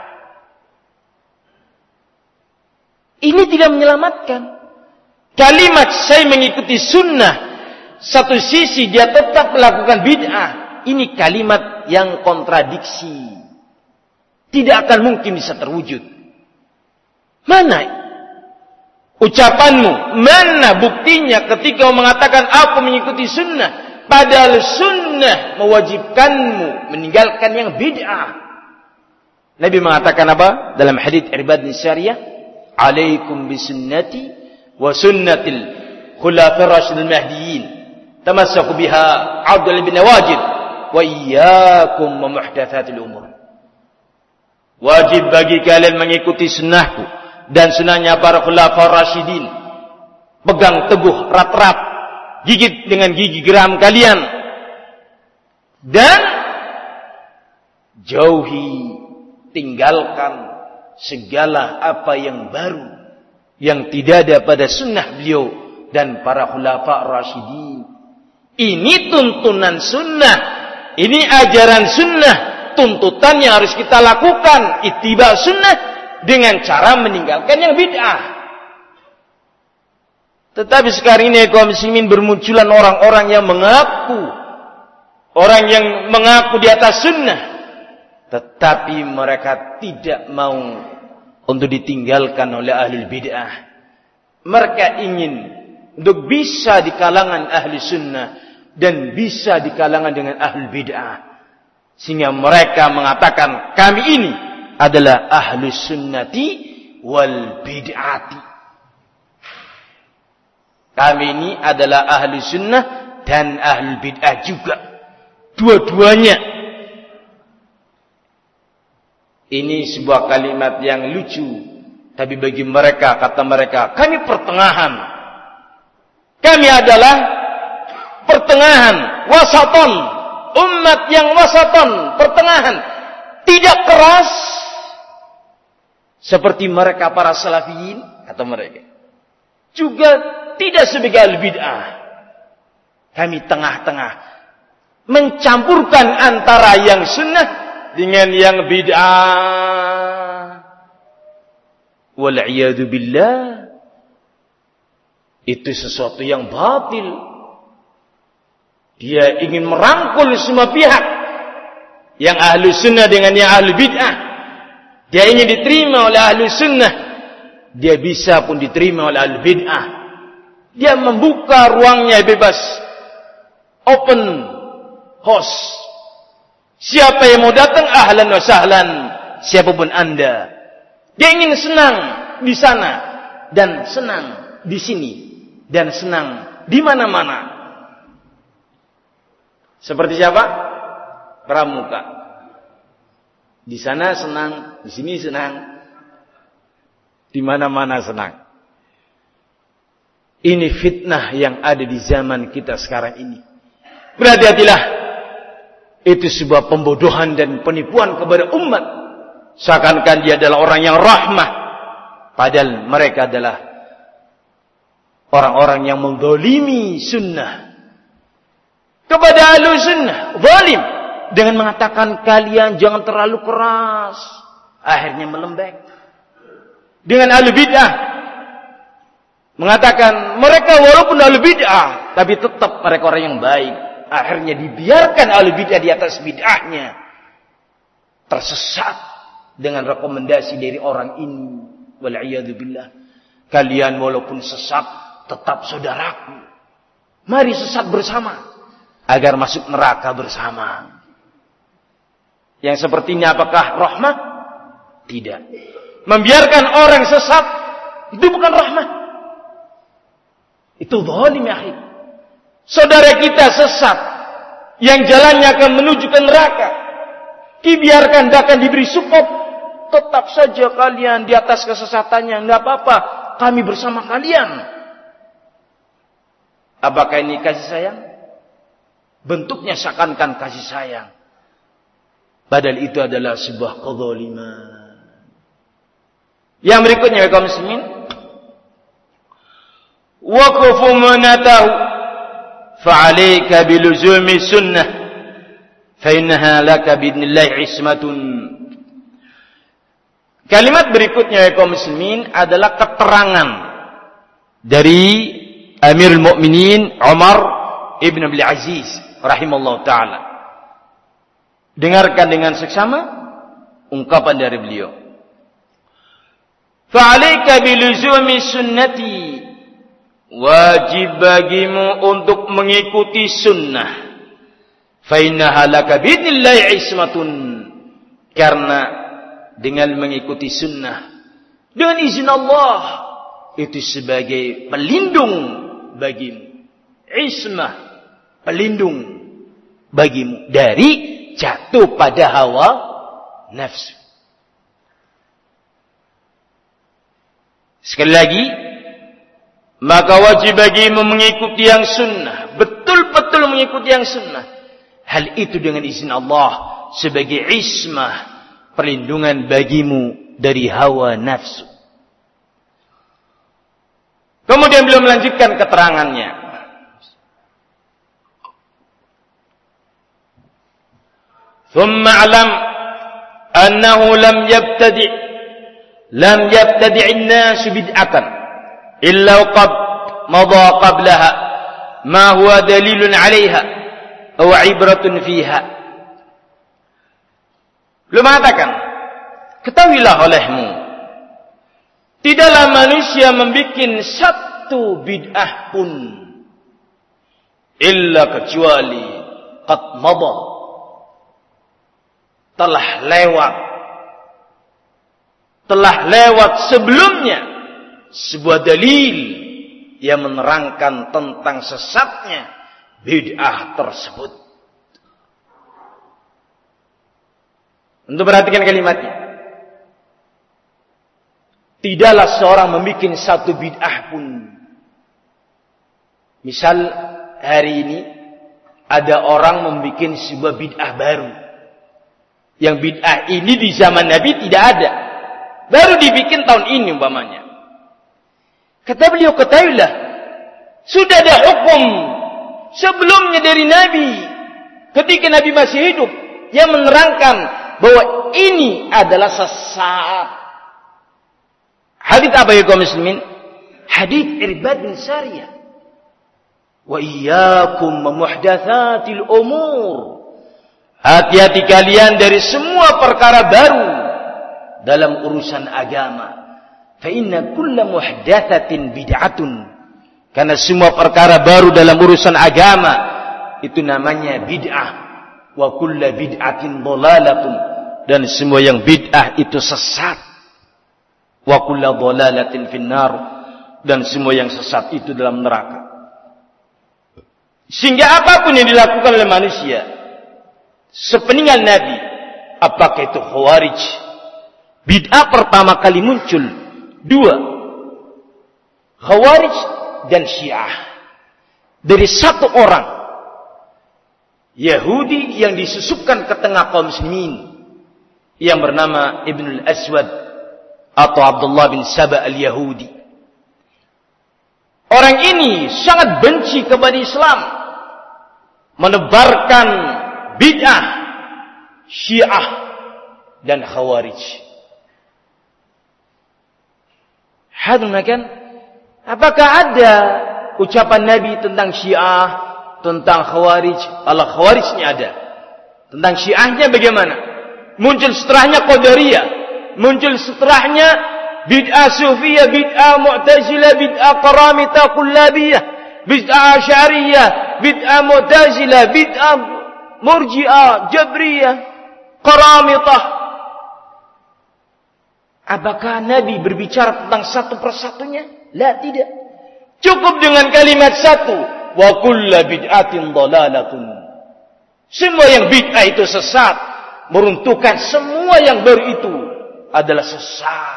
Ini tidak menyelamatkan. Kalimat saya mengikuti sunnah, satu sisi dia tetap melakukan bid'ah, ini kalimat yang kontradiksi. Tidak akan mungkin bisa terwujud. Mana ucapanmu? Mana buktinya ketika mengatakan aku mengikuti sunnah, padahal sunnah mewajibkanmu meninggalkan yang bid'ah? Nabi mengatakan apa? Dalam hadits Irbad bin Sariyah, alaikum bisunnati wa sunnatil khulafa'ir rasyidil mahdiyyin, tamassaku biha 'adul bin nawajid, wa iyyakum wa muhdatsatil umur. Wajib bagi kalian mengikuti sunnahku dan sunnahnya para khulafa'ir rasyidin. Pegang teguh erat-erat, gigit dengan gigi geram kalian, dan jauhi, tinggalkan segala apa yang baru yang tidak ada pada sunnah beliau dan para khulafa'ir rasyidin. Ini tuntunan sunnah, ini ajaran sunnah, tuntutan yang harus kita lakukan, ittiba sunnah, dengan cara meninggalkan yang bid'ah. Tetapi sekarang ini kaum muslimin bermunculan orang-orang yang mengaku, orang yang mengaku di atas sunnah, tetapi mereka tidak mau untuk ditinggalkan oleh ahlul bid'ah. Mereka ingin untuk bisa di kalangan ahli sunnah dan bisa di kalangan dengan ahlul bid'ah. Sehingga mereka mengatakan kami ini adalah ahlus sunnati wal bid'ati. Kami ini adalah ahlus sunnah dan ahlul bid'ah juga. Dua-duanya. Ini sebuah kalimat yang lucu. Tapi bagi mereka, kata mereka, kami pertengahan. Kami adalah pertengahan, wasaton. Umat yang wasaton, pertengahan. Tidak keras seperti mereka para salafiyin, kata mereka. Juga tidak sebagai al-bid'ah. Kami tengah-tengah. Mencampurkan antara yang sunnah dengan yang bid'ah. Wal'iyadu billah. Itu sesuatu yang batil. Dia ingin merangkul semua pihak, yang ahlu sunnah dengan yang ahlu bid'ah. Dia ingin diterima oleh ahlu sunnah, dia bisa pun diterima oleh ahlu bid'ah. Dia membuka ruangnya bebas, open house. Siapa yang mau datang, ahlan wa sahlan, siapapun anda. Dia ingin senang di sana dan senang di sini dan senang di mana-mana. Seperti siapa? Pramuka. Di sana senang, di sini senang, di mana-mana senang. Ini fitnah yang ada di zaman kita sekarang ini. Berhati-hatilah. Itu sebuah pembodohan dan penipuan kepada umat. Seakan-akan dia adalah orang yang rahmah. Padahal mereka adalah orang-orang yang mendolimi sunnah. Kepada ahlu sunnah, zalim. Dengan mengatakan kalian jangan terlalu keras. Akhirnya melembek. Dengan ahlu bid'ah. Mengatakan mereka walaupun ahlu bid'ah, tapi tetap mereka orang yang baik. Akhirnya dibiarkan ahlu bid'ah di atas bid'ahnya. Tersesat dengan rekomendasi dari orang ini. Wal'iyadzubillah. Kalian walaupun sesat, tetap saudaraku. Mari sesat bersama. Agar masuk neraka bersama. Yang seperti ini apakah rahmah? Tidak. Membiarkan orang sesat, itu bukan rahmah. Itu zalim ya akhi. Saudara kita sesat, yang jalannya akan menuju ke neraka, dibiarkan dan akan diberi support, tetap saja kalian di atas kesesatannya, tidak apa-apa, kami bersama kalian. Apakah ini kasih sayang? Bentuknya seakan-akan kasih sayang. Padahal itu adalah sebuah kezaliman. Yang berikutnya kaum muslimin, waqfu manatahu fa'alayka biluzumi sunnah fa innaha laka biidznillah ismatun. Kalimat berikutnya kaum muslimin adalah keterangan dari Amirul Mukminin Umar ibn Abdul Aziz rahimallahu taala. Dengarkan dengan seksama ungkapan dari beliau. Fa'alayka biluzumi sunnati, wajib bagimu untuk mengikuti sunnah. Fa innaha laka biidznillah ismatun, karena dengan mengikuti sunnah dengan izin Allah itu sebagai pelindung bagimu. Ismah, pelindung bagimu dari jatuh pada hawa nafsu. Sekali lagi, maka wajib bagimu mengikuti yang sunnah, betul-betul mengikuti yang sunnah. Hal itu dengan izin Allah sebagai ismah, perlindungan bagimu dari hawa nafsu. Kemudian beliau melanjutkan keterangannya. ثم اعلم أنه لم يبتدع لم يبتدع الناس بدعة إلا قد مضى قبلها ما هو دليل عليها أو عبرة فيها. Beliau mengatakan, ketahuilah olehmu, tidaklah manusia membuat satu bid'ah pun illa kecuali qad madha, telah lewat telah lewat sebelumnya sebuah dalil yang menerangkan tentang sesatnya bid'ah tersebut. Untuk perhatikan kalimatnya. Tidaklah seorang membuat satu bid'ah pun. Misal hari ini ada orang membuat sebuah bid'ah baru. Yang bid'ah ini di zaman Nabi tidak ada. Baru dibikin tahun ini umpamanya. Kata beliau, ketahuilah, sudah ada hukum sebelumnya dari Nabi. Ketika Nabi masih hidup, yang menerangkan bahwa ini adalah sesat. Hadits apa ya kaum muslimin? Hadits Irbad bin Sariyah. Wa iyyakum muhdatsatil umur. Hati-hati kalian dari semua perkara baru dalam urusan agama. Fa inna kulla muhdatsatin bid'atun. Karena semua perkara baru dalam urusan agama itu namanya bid'ah. Wa kulla bid'atin dhalalatun. Dan semua yang bid'ah itu sesat. Wa kulla dhalalatin finnar. Dan semua yang sesat itu dalam neraka. Sehingga apapun yang dilakukan oleh manusia sepeninggal Nabi, apakah itu Khawarij, bid'ah pertama kali muncul. Dua, Khawarij dan Syiah. Dari satu orang Yahudi yang disusupkan ke tengah kaum muslimin yang bernama Ibnul Aswad atau Abdullah bin Saba al-Yahudi. Orang ini sangat benci kepada Islam, menebarkan bid'ah, Syiah dan Khawarij. Hadanakan, apakah ada ucapan Nabi tentang Syiah, tentang Khawarij? Allah Khawarijnya ada. Tentang Syiahnya bagaimana? Muncul setelahnya Qadariyah, muncul setelahnya bid'ah Sufiyah, bid'ah Mu'tazilah, bid'ah Qaramita Kullabiyah, bid'ah Asy'ariyah, bid'ah Mu'tazilah, bid'ah Murji'ah, Jabriyah, Qaramitah. Apakah Nabi berbicara tentang satu persatunya? La, tidak. Cukup dengan kalimat satu, wa kullu bid'atin dhalalatun. Semua yang bid'ah itu sesat, meruntuhkan semua yang baru itu adalah sesat.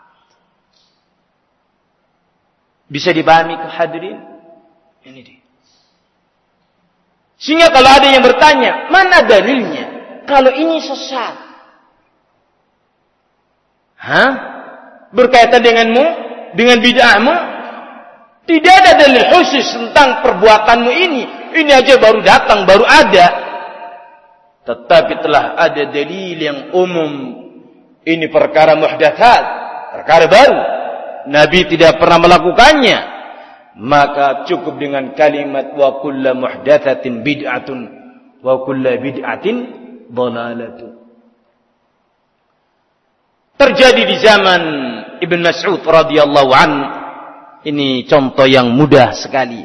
Bisa dipahami ke hadirin? Ini dia. Sehingga kalau ada yang bertanya, mana dalilnya? Kalau ini sesat. Hah? Berkaitan denganmu? Dengan bid'ahmu? Tidak ada dalil khusus tentang perbuatanmu ini. Ini aja baru datang, baru ada. Tetapi telah ada dalil yang umum. Ini perkara muhdatsat, perkara baru. Nabi tidak pernah melakukannya. Maka cukup dengan kalimat wa kullu muhdatsatin bid'atun wa kullu bid'atin dhalalatun. Terjadi di zaman Ibn Mas'ud radhiyallahu an. Ini contoh yang mudah sekali.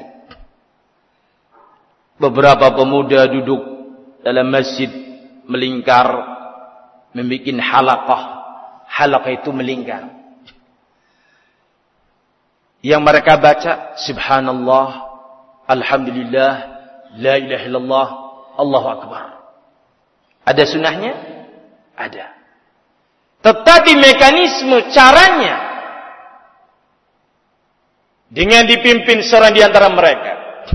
Beberapa pemuda duduk dalam masjid melingkar, membuat halaqah. Halaqah itu melingkar. Yang mereka baca, Subhanallah, Alhamdulillah, La ilaha illallah, Allahu Akbar. Ada sunnahnya? Ada. Tetapi mekanisme caranya dengan dipimpin seorang di antara mereka.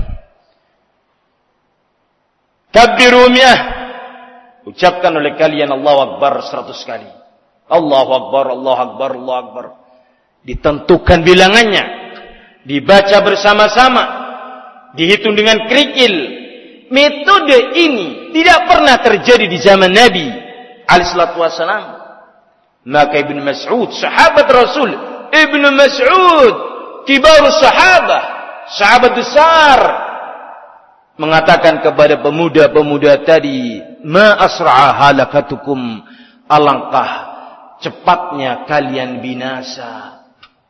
Kabbiru mi'ah. Ucapkan oleh kalian Allahu Akbar seratus kali. Allahu Akbar, Allahu Akbar, Allahu Akbar. Ditentukan bilangannya. Dibaca bersama-sama. Dihitung dengan kerikil. Metode ini tidak pernah terjadi di zaman Nabi alaihi salatu wassalam. Maka Ibn Mas'ud, sahabat Rasul, Ibn Mas'ud, kibar sahabah, sahabat besar, mengatakan kepada pemuda-pemuda tadi, ma asra'a halakatukum, alangkah cepatnya kalian binasa.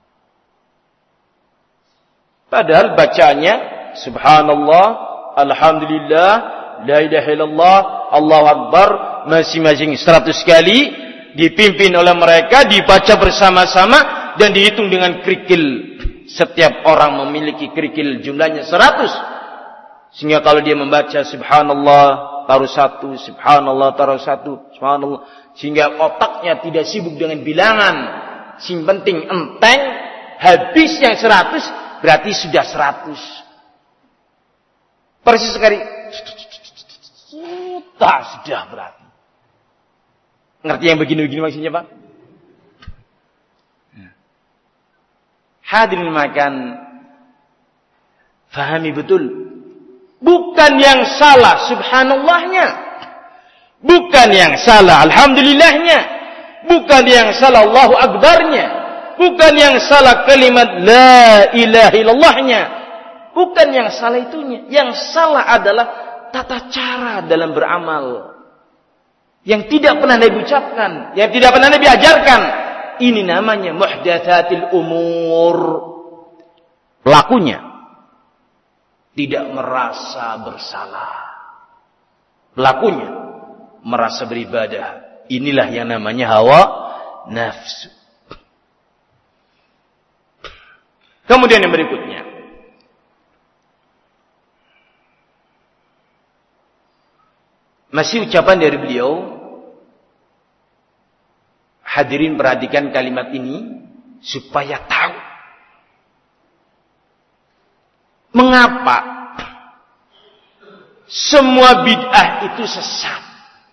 Padahal bacanya Subhanallah, Alhamdulillah, La ilaha illallah, Allahu Akbar, masing-masing seratus kali, dipimpin oleh mereka, dibaca bersama-sama, dan dihitung dengan kerikil. Setiap orang memiliki kerikil jumlahnya seratus. Sehingga kalau dia membaca Subhanallah, taruh satu, Subhanallah, taruh satu, Subhanallah. Sehingga otaknya tidak sibuk dengan bilangan. Sing penting enteng, habis yang seratus, berarti sudah seratus. Persis sekali. Tak sudah berarti. Ngerti yang begini-begini maksudnya, Pak? Hadirin makan, fahami betul. Bukan yang salah subhanallahnya. Bukan yang salah alhamdulillahnya. Bukan yang salah Allahu Akbarnya. Bukan yang salah kalimat la ilaha illallahnya. Bukan yang salah itunya. Yang salah adalah tata cara dalam beramal. Yang tidak pernah Nabi ucapkan. Yang tidak pernah Nabi ajarkan. Ini namanya muhdatsatil umur. Pelakunya tidak merasa bersalah. Pelakunya merasa beribadah. Inilah yang namanya hawa nafsu. Kemudian yang berikutnya. Masih ucapan dari beliau. Hadirin perhatikan kalimat ini. Supaya tahu. Mengapa semua bid'ah itu sesat.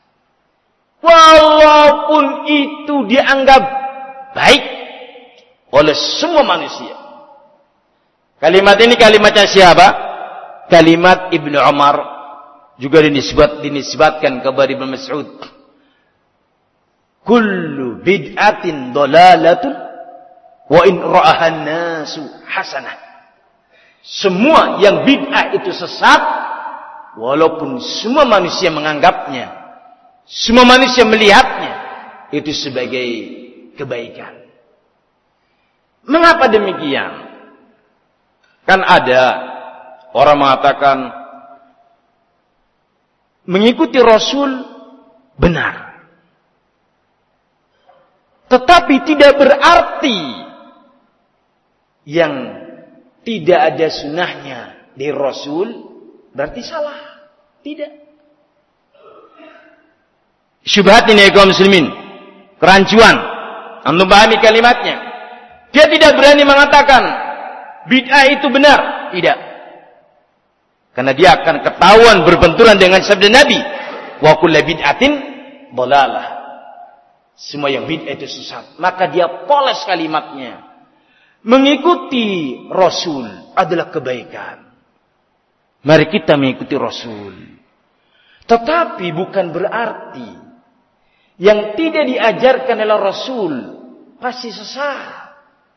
Walaupun itu dianggap baik oleh semua manusia. Kalimat ini kalimatnya siapa? Kalimat Ibnu Umar. Juga dinisbat, dinisbatkan kepada Ibnu Mas'ud. Kullu bid'atin dalalatun wa in ra'ahan nasu hasanah. Semua yang bid'ah itu sesat, walaupun semua manusia menganggapnya, semua manusia melihatnya, itu sebagai kebaikan. Mengapa demikian? Kan ada orang mengatakan, mengikuti Rasul benar. Tetapi tidak berarti yang tidak ada sunnahnya dari Rasul berarti salah. Tidak. Syubhat ini kaum muslimin. Kerancuan. Antum pahami kalimatnya. Dia tidak berani mengatakan bid'ah itu benar. Tidak. Karena dia akan ketahuan berbenturan dengan sabda Nabi. Wa kullu bid'atin dhalalah. Semua yang bid'ah itu sesat. Maka dia poles kalimatnya. Mengikuti Rasul adalah kebaikan. Mari kita mengikuti Rasul. Tetapi bukan berarti yang tidak diajarkan oleh Rasul pasti sesat.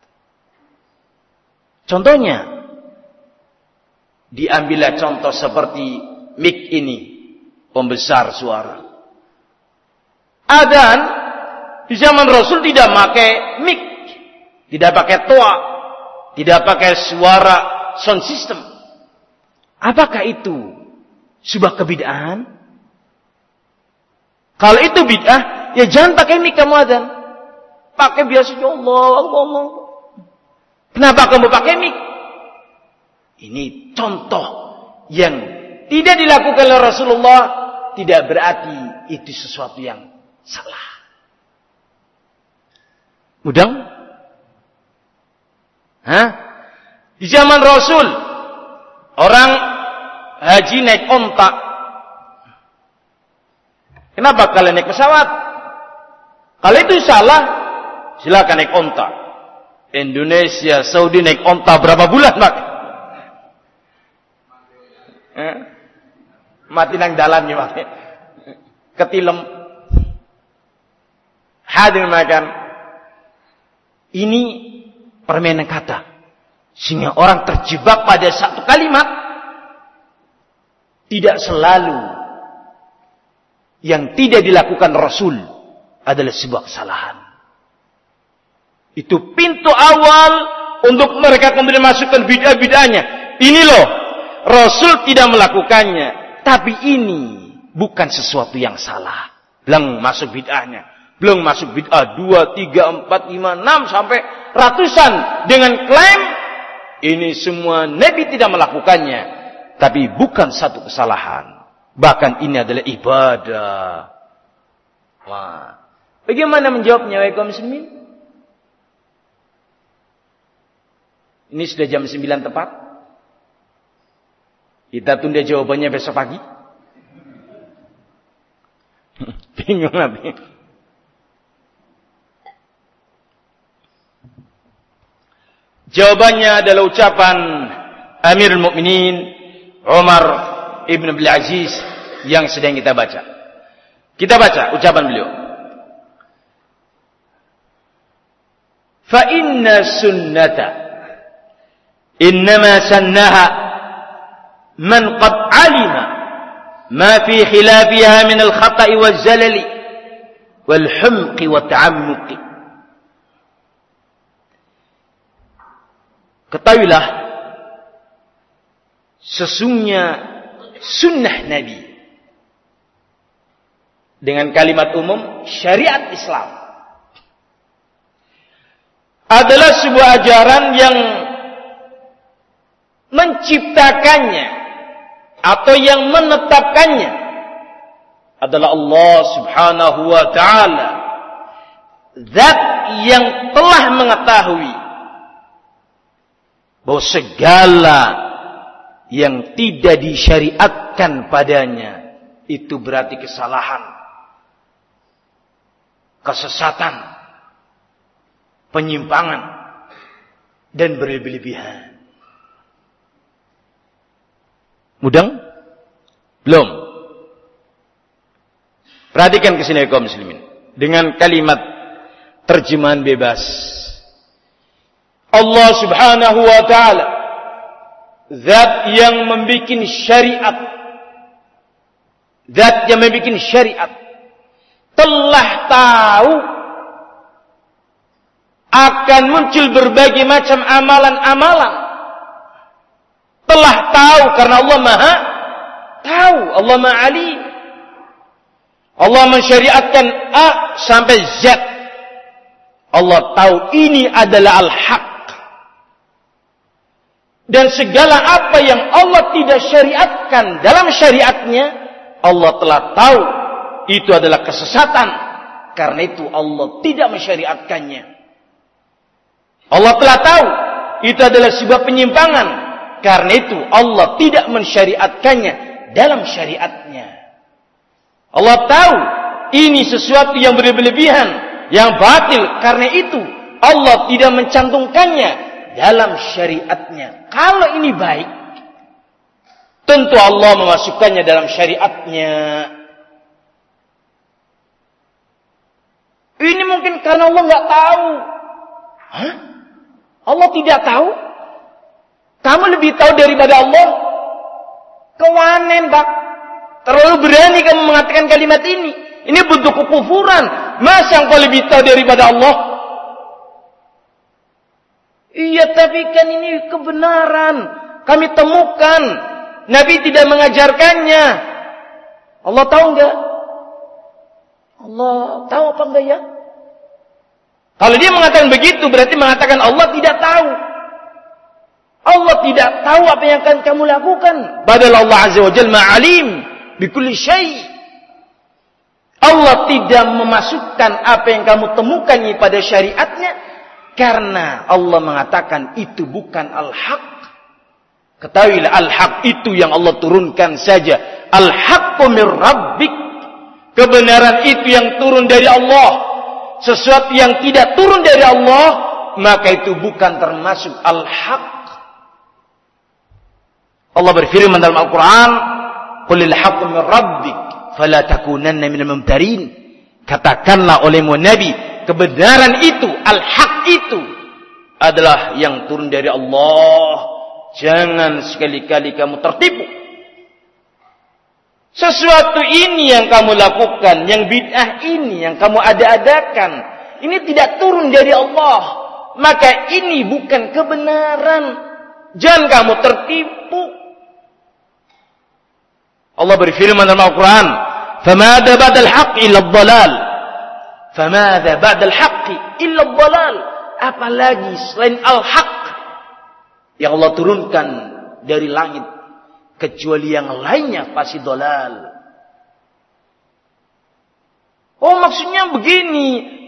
Contohnya, diambillah contoh seperti mic ini, pembesar suara. Adzan di zaman Rasul tidak pakai mic, tidak pakai toa, tidak pakai suara sound system. Apakah itu sebuah kebid'ahan? Kalau itu bid'ah, ya jangan pakai mic kamu adzan. Pakai biasa Allah, Allah, Allah. Kenapa kamu pakai mic? Ini contoh yang tidak dilakukan oleh Rasulullah, tidak berarti itu sesuatu yang salah. Mudang? Hah? Di zaman Rasul, orang haji naik onta. Kenapa kalian naik pesawat? Kalau itu salah, silakan naik onta. Indonesia, Saudi naik onta berapa bulan, Pak? Eh? Mati nang dalamnya, Pak. Ketilem. Hadir makan. Ini permainan kata. Sehingga orang terjebak pada satu kalimat. Tidak selalu yang tidak dilakukan Rasul adalah sebuah kesalahan. Itu pintu awal untuk mereka kemudian masukkan bid'ah-bid'ahnya. Ini loh, Rasul tidak melakukannya. Tapi ini bukan sesuatu yang salah. Belum masuk bid'ahnya. Belum masuk bid'ah dua, tiga, empat, lima, enam sampai ratusan. Dengan klaim ini semua Nabi tidak melakukannya. Tapi bukan satu kesalahan. Bahkan ini adalah ibadah. Wah. Bagaimana menjawabnya, wahai kaum muslimin? Ini sudah jam sembilan tepat. Kita tunda jawabannya besok pagi. Bingung nanti. Jawabannya adalah ucapan Amirul Mukminin Umar Ibn Abdul Aziz yang sedang kita baca. Kita baca ucapan beliau. Fa inna sunnata innama sannaha man qad alima ma fi khilafiha min al-khata'i wal-zalali wal-humqi wa ta'ammuqi. Ketahuilah, sesungguhnya sunnah Nabi dengan kalimat umum syariat Islam adalah sebuah ajaran yang menciptakannya atau yang menetapkannya adalah Allah Subhanahu wa ta'ala, zat yang telah mengetahui bahwa segala yang tidak disyariatkan padanya itu berarti kesalahan, kesesatan, penyimpangan, dan berlebih-lebihan. Mudeng? Belum. Perhatikan ke sini kaum muslimin. Dengan kalimat terjemahan bebas. Allah Subhanahu wa ta'ala, zat yang membuat syariat, zat yang membuat syariat, telah tahu akan muncul berbagai macam amalan-amalan. Telah tahu karena Allah Maha tahu, Allah Maha alim. Allah mensyariatkan A sampai Z. Allah tahu ini adalah al-haq. Dan segala apa yang Allah tidak syariatkan dalam syariatnya, Allah telah tahu itu adalah kesesatan. Karena itu Allah tidak mensyariatkannya. Allah telah tahu itu adalah sebuah penyimpangan. Karena itu Allah tidak mensyariatkannya dalam syariatnya. Allah tahu ini sesuatu yang berlebihan, yang batil. Karena itu Allah tidak mencantumkannya dalam syariatnya. Kalau ini baik, tentu Allah memasukkannya dalam syariatnya. Ini mungkin karena Allah nggak tahu. Hah? Allah tidak tahu? Kamu lebih tahu daripada Allah? Kewanen, Pak. Terlalu berani kamu mengatakan kalimat ini. Ini bentuk kekufuran. Masa engkau lebih tahu daripada Allah? Iya, tapi kan ini kebenaran. Kami temukan. Nabi tidak mengajarkannya. Allah tahu enggak? Allah tahu apa enggak ya? Kalau dia mengatakan begitu, berarti mengatakan Allah tidak tahu. Allah tidak tahu apa yang akan kamu lakukan. Padahal Allah Azza wa Jalla ma'alim bikulli syai'. Allah tidak memasukkan apa yang kamu temukan pada syariatnya karena Allah mengatakan itu bukan al-haq. Ketahuilah al-haq itu yang Allah turunkan saja. Al-haqqu mir rabbik. Kebenaran itu yang turun dari Allah. Sesuatu yang tidak turun dari Allah, maka itu bukan termasuk al-haq. Allah berfirman dalam Al-Quran, Qulil haqqu min rabbik, fala takunanna minal mumtarin. Katakanlah olehmu Nabi, kebenaran itu, al-haq itu adalah yang turun dari Allah. Jangan sekali-kali kamu tertipu. Sesuatu ini yang kamu lakukan, yang bid'ah ini yang kamu ada-adakan, ini tidak turun dari Allah. Maka ini bukan kebenaran. Jangan kamu tertipu. Allah berfirman dalam Al-Quran, فَمَاذَا بَعْدَ الْحَقِّ إِلَّا الضَّلَالِ فَمَاذَا بَعْدَ الْحَقِّ إِلَّا الضَّلَالِ. Apalagi selain al-haq yang Allah turunkan dari langit, kecuali yang lainnya pasti dolal. Oh, maksudnya begini.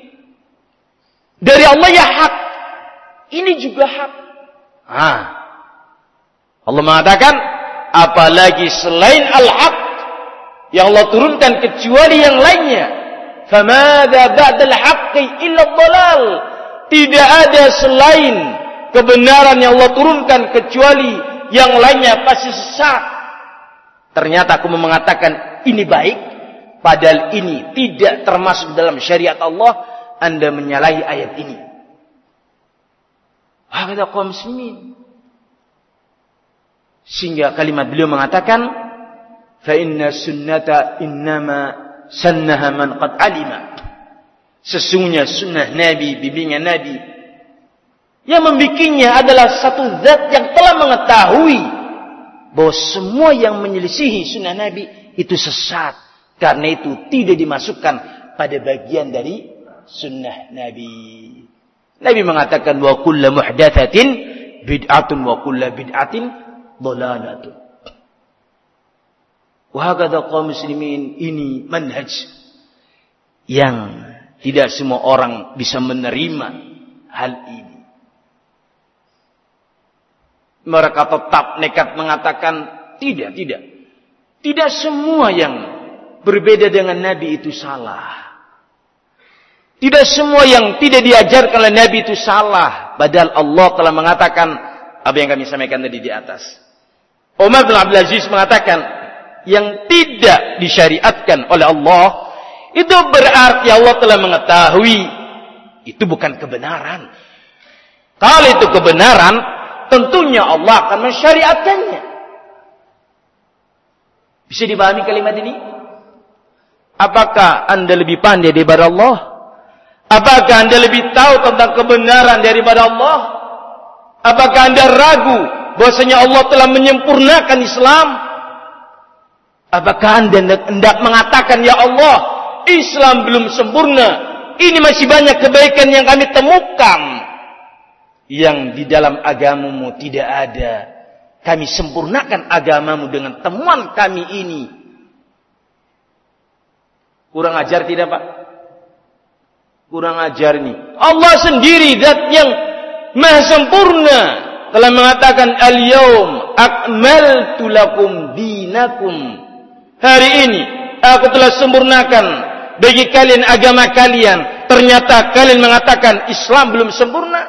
Dari Allah ya hak. Ini juga hak. Ah. Allah mengatakan, apalagi selain al-haq yang Allah turunkan kecuali yang lainnya. Famadza ba'dal haqqi illa dhalal. Tidak ada selain kebenaran yang Allah turunkan kecuali yang lainnya pasti sesat. Ternyata aku mengatakan ini baik, padahal ini tidak termasuk dalam syariat Allah. Anda menyalahi ayat ini. Hakata kaum muslimin. Sehingga kalimat beliau mengatakan, fa inna sunnata innama sannaha man qad alima. Sesungguhnya sunnah Nabi, bimbingan Nabi, yang membikinnya adalah satu zat yang telah mengetahui bahwa semua yang menyelisihi sunnah Nabi itu sesat. Karena itu tidak dimasukkan pada bagian dari sunnah Nabi. Nabi mengatakan, wa kullu muhdatsatin bid'atun wa kullu bid'atin dhalalatun. Wa hakadha kaum muslimin, ini manhaj yang tidak semua orang bisa menerima hal ini. Mereka tetap nekat mengatakan tidak, tidak. Tidak semua yang berbeda dengan Nabi itu salah. Tidak semua yang tidak diajarkan oleh Nabi itu salah. Padahal Allah telah mengatakan apa yang kami sampaikan tadi di atas. Umar bin Abdul Aziz mengatakan yang tidak disyariatkan oleh Allah itu berarti Allah telah mengetahui itu bukan kebenaran. Kalau itu kebenaran, tentunya Allah akan mensyariatkannya. Bisa dipahami kalimat ini? Apakah Anda lebih pandai daripada Allah? Apakah Anda lebih tahu tentang kebenaran daripada Allah? Apakah Anda ragu bahwasanya Allah telah menyempurnakan Islam? Apakah Anda hendak mengatakan, ya Allah, Islam belum sempurna, ini masih banyak kebaikan yang kami temukan yang di dalam agamamu tidak ada. Kami sempurnakan agamamu dengan temuan kami ini. Kurang ajar tidak, Pak? Kurang ajar ini. Allah sendiri zat yang maha sempurna telah mengatakan, al-yawm akmaltu lakum dinakum. Hari ini aku telah sempurnakan bagi kalian agama kalian. Ternyata kalian mengatakan Islam belum sempurna.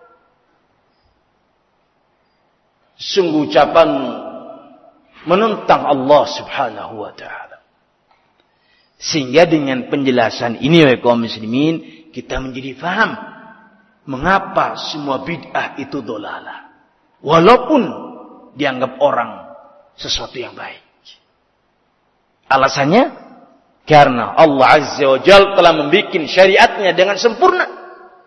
Sungguh ucapan menentang Allah Subhanahu wa ta'ala. Sehingga dengan penjelasan ini oleh kaum muslimin, kita menjadi faham mengapa semua bid'ah itu dolalah. Walaupun dianggap orang sesuatu yang baik. Alasannya karena Allah Azza wa Jalla telah membuat syariatnya dengan sempurna.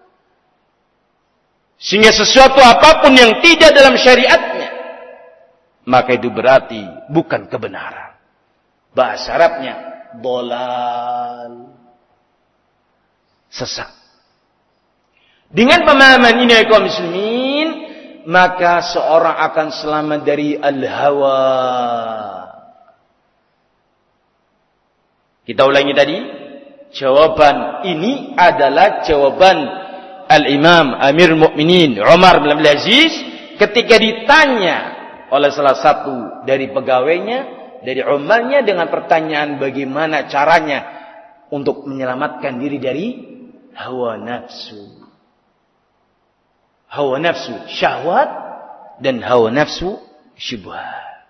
Sehingga sesuatu apapun yang tidak dalam syariatnya, maka itu berarti bukan kebenaran. Bahasa Arabnya dolal, sesat. Dengan pemahaman ini kaum muslimin, maka seorang akan selamat dari al-hawa. Kita ulangi tadi, jawaban ini adalah jawaban Al-Imam Amir Mukminin Umar bin Abdul Aziz ketika ditanya oleh salah satu dari pegawainya, dari umarnya dengan pertanyaan bagaimana caranya untuk menyelamatkan diri dari hawa nafsu. Hawa nafsu syahwat dan hawa nafsu syubhat.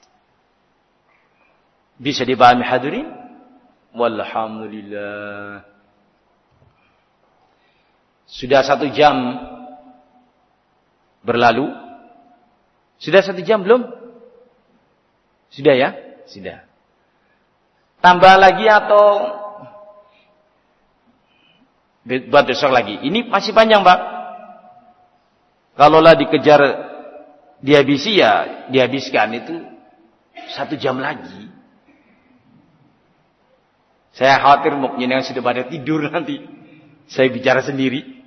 Bisa dipahami hadirin? Walhamdulillah. Sudah satu jam berlalu. Sudah satu jam belum? Sudah ya? Sudah. Tambah lagi atau buat besok lagi? Ini masih panjang, Pak. Kalaulah dikejar dihabisi ya dihabiskan itu satu jam lagi. Saya khawatir mukmin yang sudah pada tidur nanti. Saya bicara sendiri.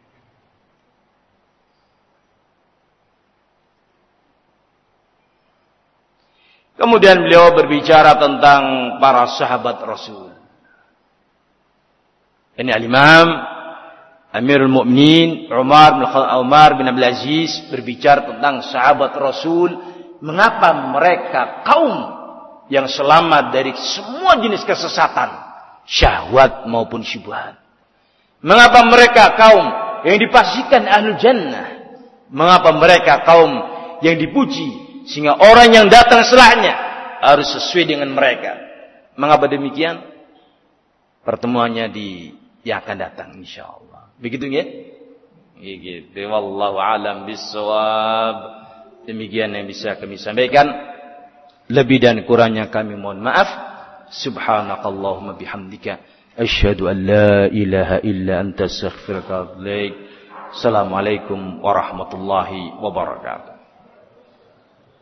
Kemudian beliau berbicara tentang para sahabat Rasul. Ini Al-Imam Amirul Mukminin Umar bin Umar bin Abdul Aziz berbicara tentang sahabat Rasul, mengapa mereka kaum yang selamat dari semua jenis kesesatan, syahwat maupun syubhat. Mengapa mereka kaum yang dipastikan ahlul jannah? Mengapa mereka kaum yang dipuji sehingga orang yang datang setelahnya harus sesuai dengan mereka? Mengapa demikian? Pertemuannya di yang akan datang insyaallah. Begitu ya? Begitu. Wallahu a'lam bissawab. Demikian yang bisa kami sampaikan. Lebih dan kurangnya kami mohon maaf. Subhanakallahumma bihamdika asyhadu an la ilaha illa anta astaghfiruka wa atubu ilaik. Assalamualaikum warahmatullahi wabarakatuh.